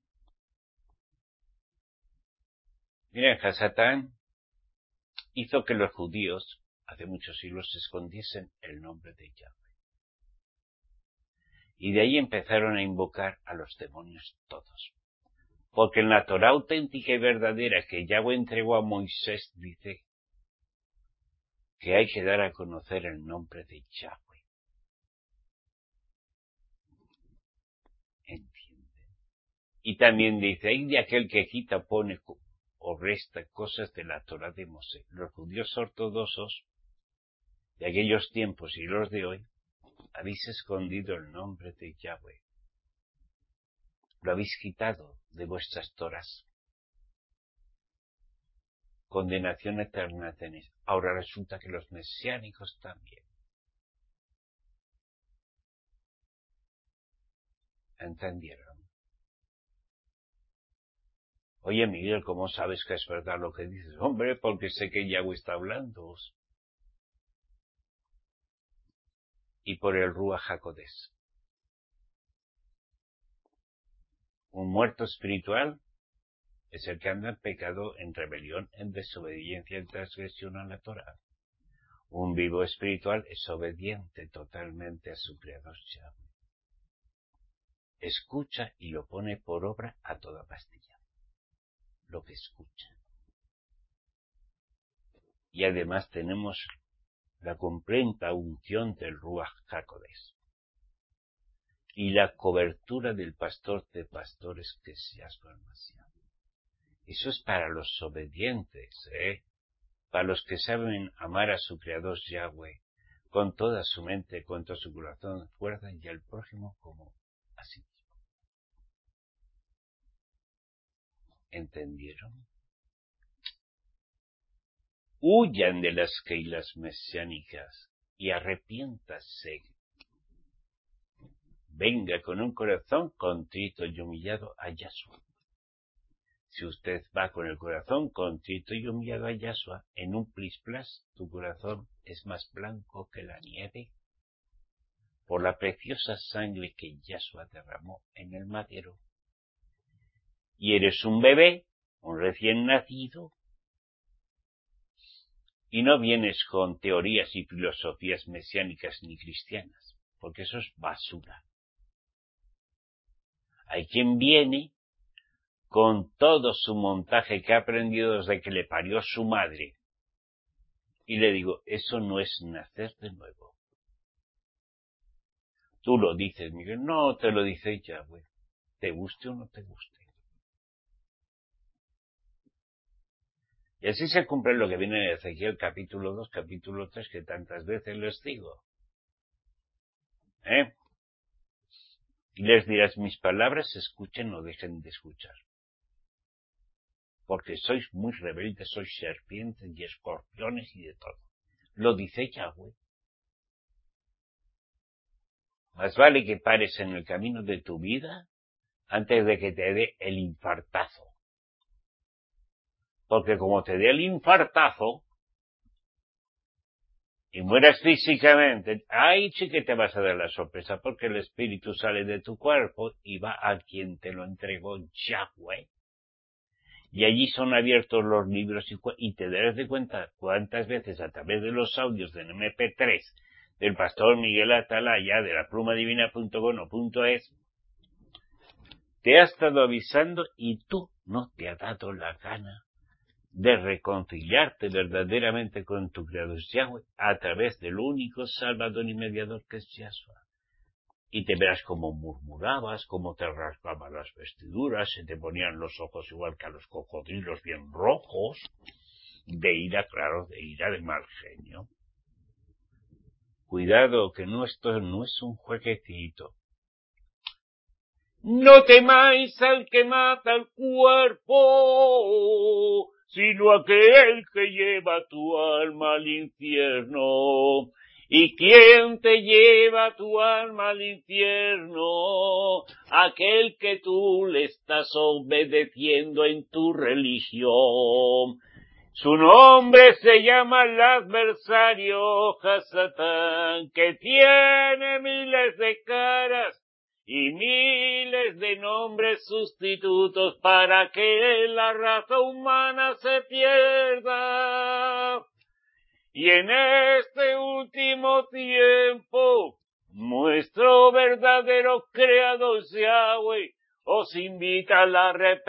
A: Miren, Hasatán hizo que los judíos, hace muchos siglos, escondiesen el nombre de Yahweh. Y de ahí empezaron a invocar a los demonios todos. Porque en la Torá auténtica y verdadera que Yahweh entregó a Moisés dice que hay que dar a conocer el nombre de Yahweh. ¿Entienden? Y también dice, hay de aquel que quita, pone o resta cosas de la Torá de Mosé. Los judíos ortodoxos de aquellos tiempos y los de hoy, habéis escondido el nombre de Yahweh. Lo habéis quitado de vuestras Toras. Condenación eterna tenéis. Ahora resulta que los mesiánicos también. ¿Entendieron? Oye, Miguel, ¿cómo sabes que es verdad lo que dices? Hombre, porque sé que Yahweh está hablando. Y por el Ruach HaKodesh. Un muerto espiritual es el que anda en pecado, en rebelión, en desobediencia, en transgresión a la Torah. Un vivo espiritual es obediente totalmente a su creador Yahweh. Escucha y lo pone por obra a toda pastilla. Lo que escucha. Y además tenemos la completa unción del Ruach HaKodesh. Y la cobertura del pastor de pastores que es Yahshua Mashiach. Eso es para los obedientes, ¿eh? Para los que saben amar a su creador Yahweh con toda su mente, con todo su corazón, fuerza y al prójimo como a sí mismo. ¿Entendieron? Huyan de las keilas mesiánicas y arrepiéntase. Venga con un corazón contrito y humillado a Yahshua. Si usted va con el corazón contrito y humillado a Yahshua, en un plis plas, tu corazón es más blanco que la nieve, por la preciosa sangre que Yahshua derramó en el madero. Y eres un bebé, un recién nacido, y no vienes con teorías y filosofías mesiánicas ni cristianas, porque eso es basura. Hay quien viene con todo su montaje que ha aprendido desde que le parió su madre. Y le digo, eso no es nacer de nuevo. Tú lo dices, Miguel. No, te lo dice Yahweh. Te guste o no te guste. Y así se cumple lo que viene en Ezequiel capítulo dos, capítulo tres, que tantas veces les digo. ¿Eh? Y les dirás, mis palabras escuchen o dejen de escuchar. Porque sois muy rebeldes, sois serpientes y escorpiones y de todo. Lo dice Yahweh. Más vale que pares en el camino de tu vida antes de que te dé el infartazo. Porque como te dé el infartazo y mueras físicamente, ahí sí que te vas a dar la sorpresa, porque el espíritu sale de tu cuerpo y va a quien te lo entregó, Yahweh. Y allí son abiertos los libros y, y te darás de cuenta cuántas veces a través de los audios del eme pe tres del pastor Miguel Atalaya de la pluma divina punto com o punto es te ha estado avisando y tú no te ha dado la gana de reconciliarte verdaderamente con tu Creador Yahweh a través del único Salvador y Mediador que es Yahshua. Y te verás como murmurabas, como te rasgaban las vestiduras, se te ponían los ojos igual que a los cocodrilos bien rojos, de ira, claro, de ira, de mal genio. Cuidado, que no, esto no es un jueguecito. No temáis al que mata el cuerpo, sino aquel que lleva tu alma al infierno. ¿Y quién te lleva tu alma al infierno? Aquel que tú le estás obedeciendo en tu religión. Su nombre se llama el adversario, Hasatán, que tiene miles de caras y miles de nombres sustitutos para que la raza humana se pierda. Y en este último tiempo, nuestro verdadero Creador Yahweh os invita al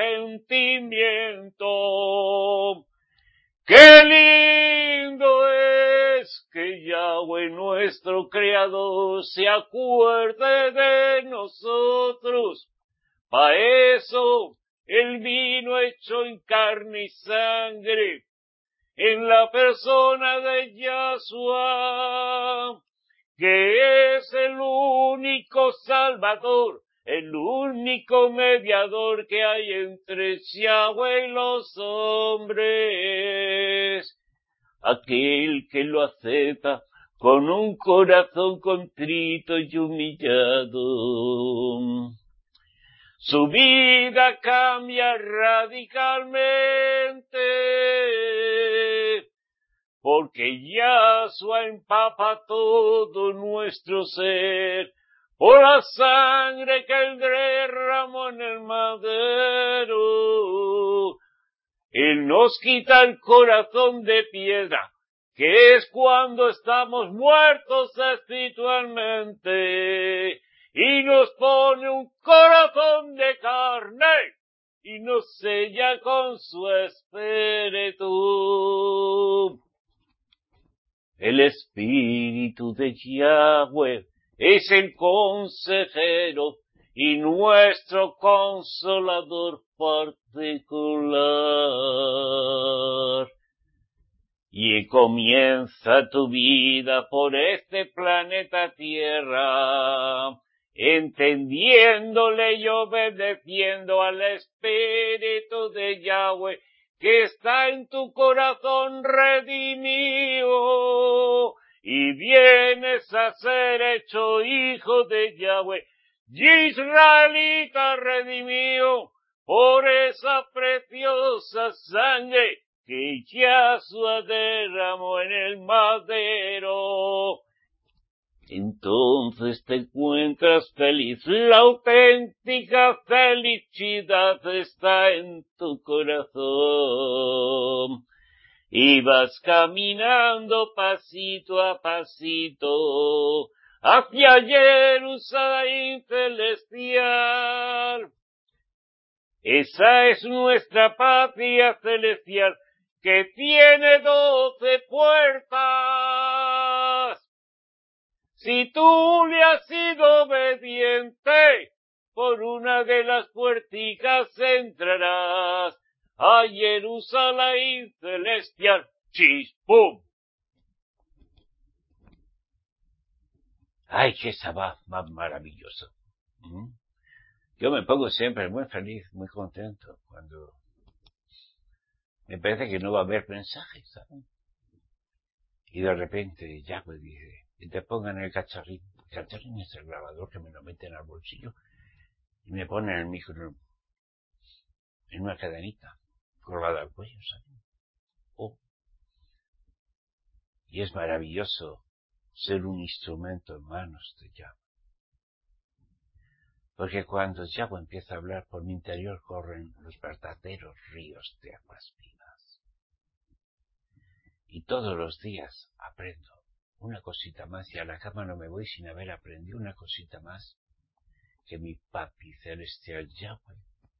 A: arrepentimiento. ¡Qué lindo es que Yahweh nuestro Creador se acuerde de nosotros! Pa' eso Él vino hecho en carne y sangre, en la persona de Yahshua, que es el único Salvador, el único mediador que hay entre Yahweh y los hombres. Aquel que lo acepta con un corazón contrito y humillado. Su vida cambia radicalmente, porque Yahshua empapa todo nuestro ser por la sangre que Él derramó en el madero. Él nos quita el corazón de piedra, que es cuando estamos muertos espiritualmente, y nos pone un corazón de carne, y nos sella con su espíritu. El espíritu de Yahweh es el consejero y nuestro consolador particular. Y comienza tu vida por este planeta Tierra, entendiéndole y obedeciendo al Espíritu de Yahweh que está en tu corazón redimido, y vienes a ser hecho hijo de Yahweh, israelita redimido por esa preciosa sangre que Yahshua derramó en el madero. Entonces te encuentras feliz, la auténtica felicidad está en tu corazón. Y vas caminando pasito a pasito hacia Jerusalén celestial. Esa es nuestra patria celestial, que tiene doce puertas. Si tú le has sido obediente, por una de las puerticas entrarás a Jerusalén celestial, chis, pum. Ay, qué sabor más maravilloso. ¿Mm? Yo me pongo siempre muy feliz, muy contento cuando me parece que no va a haber mensajes, ¿sabes? Y de repente ya pues dice, y te pongan el cacharrín. El cacharrín es el grabador que me lo meten al bolsillo y me ponen el micro en una cadenita colgada al cuello, ¿sabes? Oh. Y es maravilloso ser un instrumento en manos de Yahweh. Porque cuando Yahweh empieza a hablar, por mi interior corren los verdaderos ríos de aguas vivas. Y todos los días aprendo una cosita más, y a la cama no me voy sin haber aprendido una cosita más que mi papi celestial Yahweh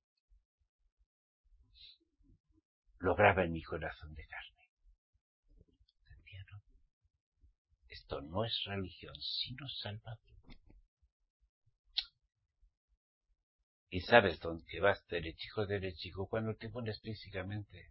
A: lo graba en mi corazón de carne. ¿Entiendes? Esto no es religión, sino salvación. Y sabes dónde vas derechico, derechico, cuando te pones físicamente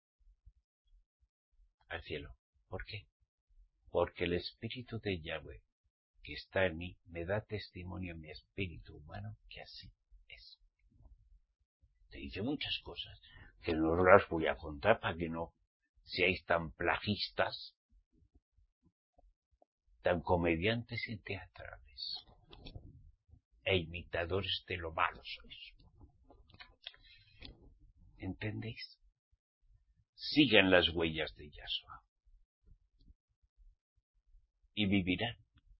A: al cielo. ¿Por qué? Porque el espíritu de Yahweh que está en mí me da testimonio en mi espíritu humano que así es. Te dice muchas cosas que no las voy a contar para que no seáis tan plagistas, tan comediantes y teatrales e imitadores de lo malo sois. ¿Entendéis? Sigan las huellas de Yahshua y vivirán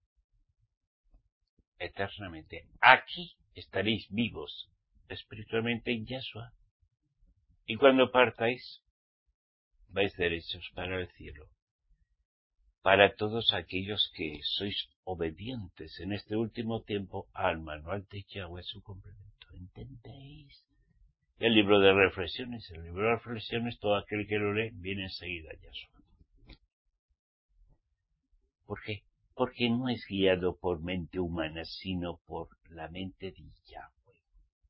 A: eternamente. Aquí estaréis vivos espiritualmente en Yahshua, y cuando partáis vais derechos para el cielo. Para todos aquellos que sois obedientes en este último tiempo al manual de Yahweh, su complemento. ¿Entendéis? El libro de reflexiones, el libro de reflexiones, todo aquel que lo lee viene enseguida a Yahshua. ¿Por qué? Porque no es guiado por mente humana, sino por la mente de Yahweh.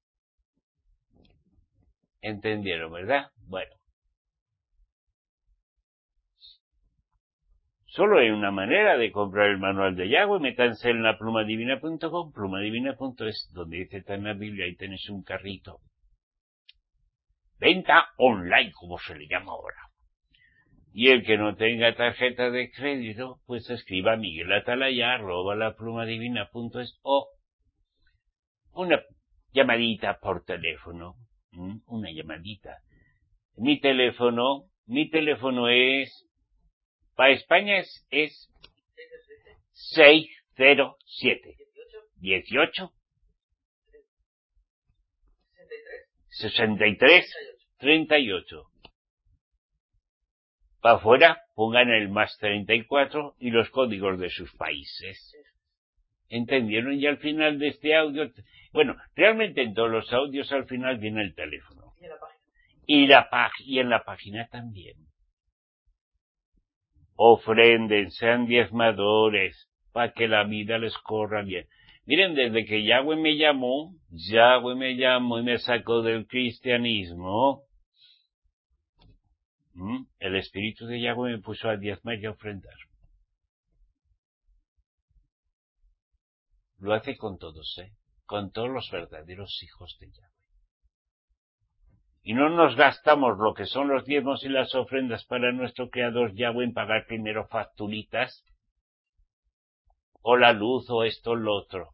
A: ¿Entendieron, verdad? Bueno. Solo hay una manera de comprar el manual de Yahweh. Métanse en la pluma divina punto com, pluma divina punto es, donde dice está en la Biblia, ahí tenéis un carrito. Venta online, como se le llama ahora. Y el que no tenga tarjeta de crédito, pues escriba a Miguel Atalaya, arroba la pluma divina punto es, o una llamadita por teléfono. ¿Mm? Una llamadita. Mi teléfono, mi teléfono es, para España es, es seis cero siete dieciocho sesenta y tres treinta y ocho. Para afuera pongan el más treinta y cuatro y los códigos de sus países. ¿Entendieron? Y al final de este audio, bueno, realmente en todos los audios al final viene el teléfono. Y en la página. Y, la pag y en la página también. Ofrenden, sean diezmadores, para que la vida les corra bien. Miren, desde que Yahweh me llamó, Yahweh me llamó y me sacó del cristianismo, ¿Mm? el espíritu de Yahweh me puso a diezmar y a ofrendar. Lo hace con todos, ¿eh? Con todos los verdaderos hijos de Yahweh. Y no nos gastamos lo que son los diezmos y las ofrendas para nuestro Creador Yahweh en pagar primero facturitas, o la luz, o esto, o lo otro.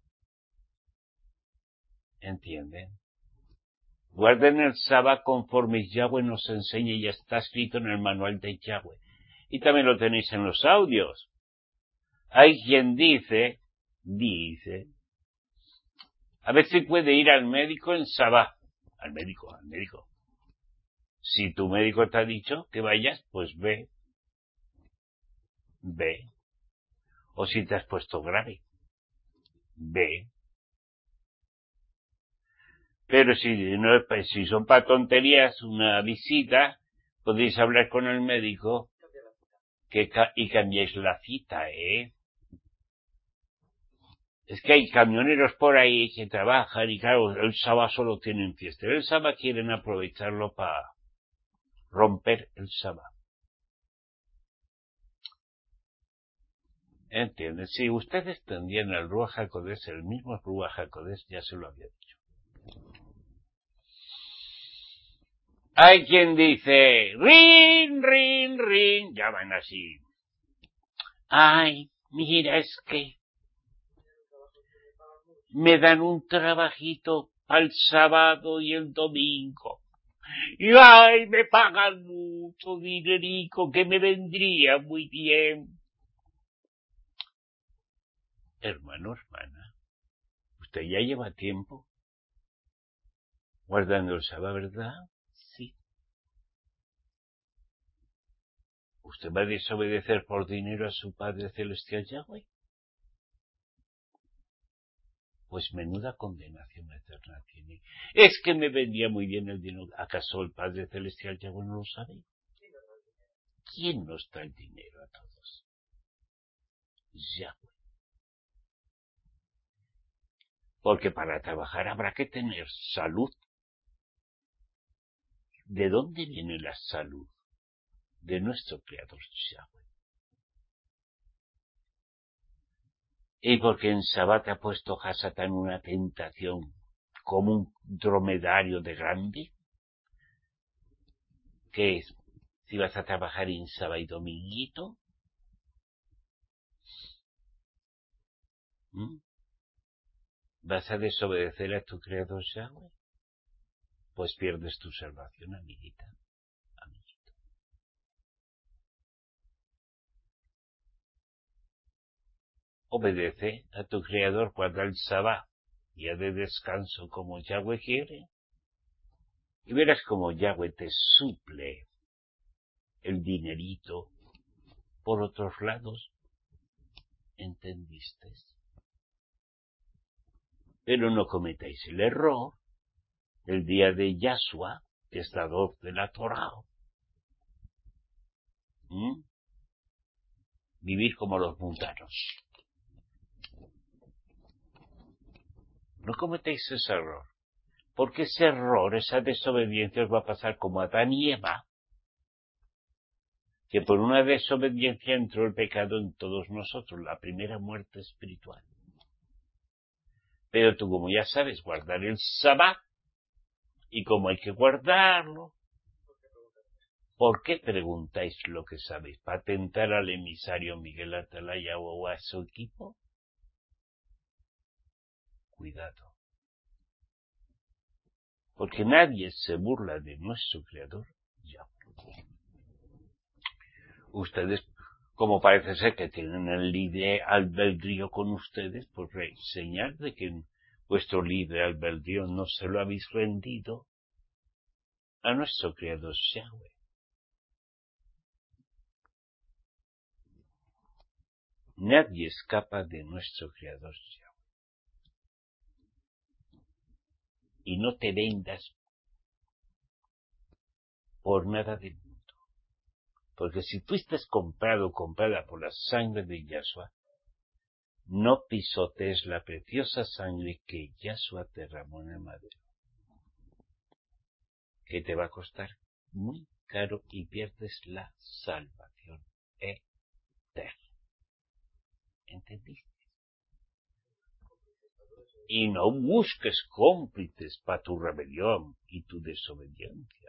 A: ¿Entienden? Guarden el sábado conforme Yahweh nos enseña, y ya está escrito en el manual de Yahweh. Y también lo tenéis en los audios. Hay quien dice, dice, a ver si puede ir al médico en sábado. Al médico, al médico. Si tu médico te ha dicho que vayas, pues ve. Ve. O si te has puesto grave, ve. Pero si no, si son para tonterías, una visita, podéis hablar con el médico que, y cambiáis la cita, ¿eh? Es que hay camioneros por ahí que trabajan y claro, el sábado solo tienen fiesta. El sábado quieren aprovecharlo para romper el Sabbat. ¿Entiendes? Si ustedes tendrían el Ruach HaKodesh, el mismo Ruach HaKodesh, ya se lo había dicho. Hay quien dice, rin, rin, rin, llaman así. Ay, mira, es que me dan un trabajito al sábado y el domingo. Y ay, me pagan mucho dinerico que me vendría muy bien. Hermano, hermana, usted ya lleva tiempo guardando el sábado, ¿verdad? Sí. ¿Usted va a desobedecer por dinero a su Padre Celestial Yahweh? Pues menuda condenación eterna tiene. Es que me vendía muy bien el dinero. ¿Acaso el Padre Celestial Yahweh no lo sabe? ¿Quién nos da el dinero a todos? Yahweh. Porque para trabajar habrá que tener salud. ¿De dónde viene la salud? De nuestro Creador Yahweh. Y porque en Sabbat ha puesto a Satán una tentación como un dromedario de grande, que es, si vas a trabajar en sábado y dominguito, ¿m? ¿Vas a desobedecer a tu Creador Yahweh? Pues pierdes tu salvación, amiguita, amiguito. Obedece a tu Creador, guarda el Sabbat, día de descanso como Yahweh quiere, y verás como Yahweh te suple el dinerito por otros lados. ¿Entendiste? Pero no cometáis el error del día de Yahshua, que es dador de la Torá. ¿Mm? Vivir como los mundanos. No cometéis ese error, porque ese error, esa desobediencia os va a pasar como a Adán y Eva, que por una desobediencia entró el pecado en todos nosotros, la primera muerte espiritual. Pero tú, como ya sabes guardar el Sabbat, y como hay que guardarlo, ¿por qué preguntáis lo que sabéis? ¿Para tentar al emisario Miguel Atalaya o a su equipo? Cuidado. Porque nadie se burla de nuestro Creador, Yahweh. Ustedes, como parece ser que tienen el libre albedrío con ustedes, pues señal de que vuestro libre albedrío no se lo habéis rendido a nuestro Creador Yahweh. Nadie escapa de nuestro Creador Yahweh. Y no te vendas por nada del mundo. Porque si tú estás comprado o comprada por la sangre de Yahshua, no pisotees la preciosa sangre que Yahshua derramó en el madero, que te va a costar muy caro y pierdes la salvación eterna. ¿Entendiste? Y no busques cómplices para tu rebelión y tu desobediencia.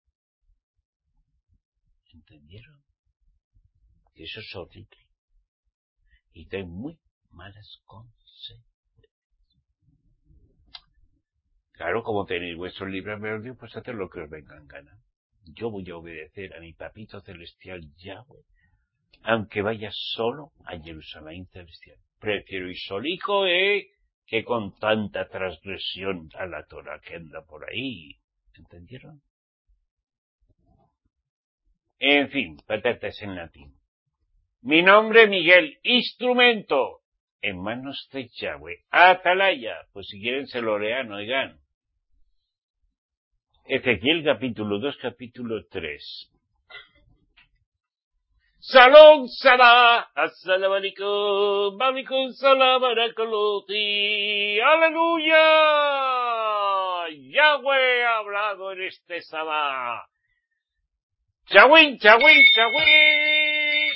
A: ¿Entendieron? Que eso es horrible. Y trae muy malas consecuencias. Claro, como tenéis vuestro libre albedrío, pues haced lo que os venga en gana. Yo voy a obedecer a mi papito celestial Yahweh, aunque vaya solo a Jerusalén celestial. Prefiero ir solico, eh, que con tanta transgresión a la Torah que anda por ahí. ¿Entendieron? En fin, patatas en latín. Mi nombre Miguel, instrumento, en manos de Yahweh. Atalaya, pues si quieren se lo lean, oigan. Ezequiel capítulo dos, capítulo tres. Salón Sabá, Assalam alaikum, Alaikum salam barakaloti, aleluya. Yahweh ha hablado en este Sabá. Chawin, chawin, chawin.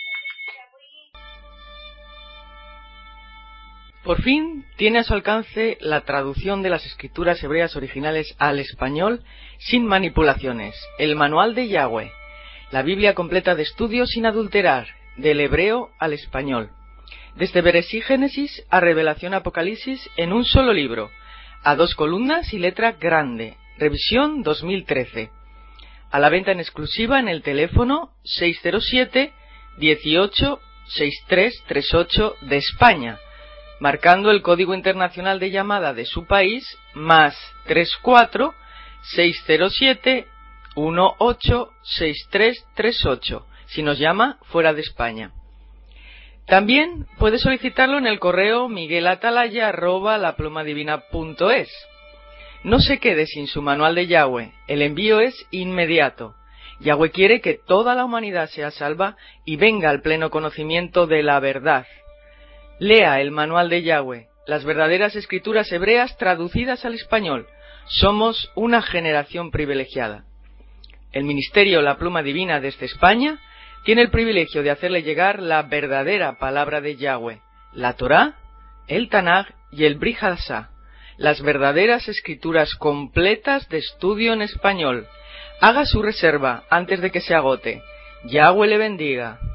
B: Por fin tiene a su alcance la traducción de las escrituras hebreas originales al español sin manipulaciones, el Manual de Yahweh, la Biblia completa de estudio sin adulterar, del hebreo al español, desde Bereshit Génesis a Revelación Apocalipsis en un solo libro, a dos columnas y letra grande, revisión dos mil trece, a la venta en exclusiva en el teléfono seis cero siete, dieciocho, sesenta y tres treinta y ocho de España, marcando el código internacional de llamada de su país, más treinta y cuatro, seiscientos siete, dieciocho, sesenta y tres treinta y ocho, si nos llama fuera de España. También puede solicitarlo en el correo miguelatalaya arroba laplumadivina punto es. No se quede sin su manual de Yahweh, el envío es inmediato. Yahweh quiere que toda la humanidad sea salva y venga al pleno conocimiento de la verdad. Lea el manual de Yahweh, las verdaderas escrituras hebreas traducidas al español. Somos una generación privilegiada. El Ministerio La Pluma Divina desde España tiene el privilegio de hacerle llegar la verdadera palabra de Yahweh, la Torá, el Tanaj y el Brit Hadashah, las verdaderas escrituras completas de estudio en español. Haga su reserva antes de que se agote. Yahweh le bendiga.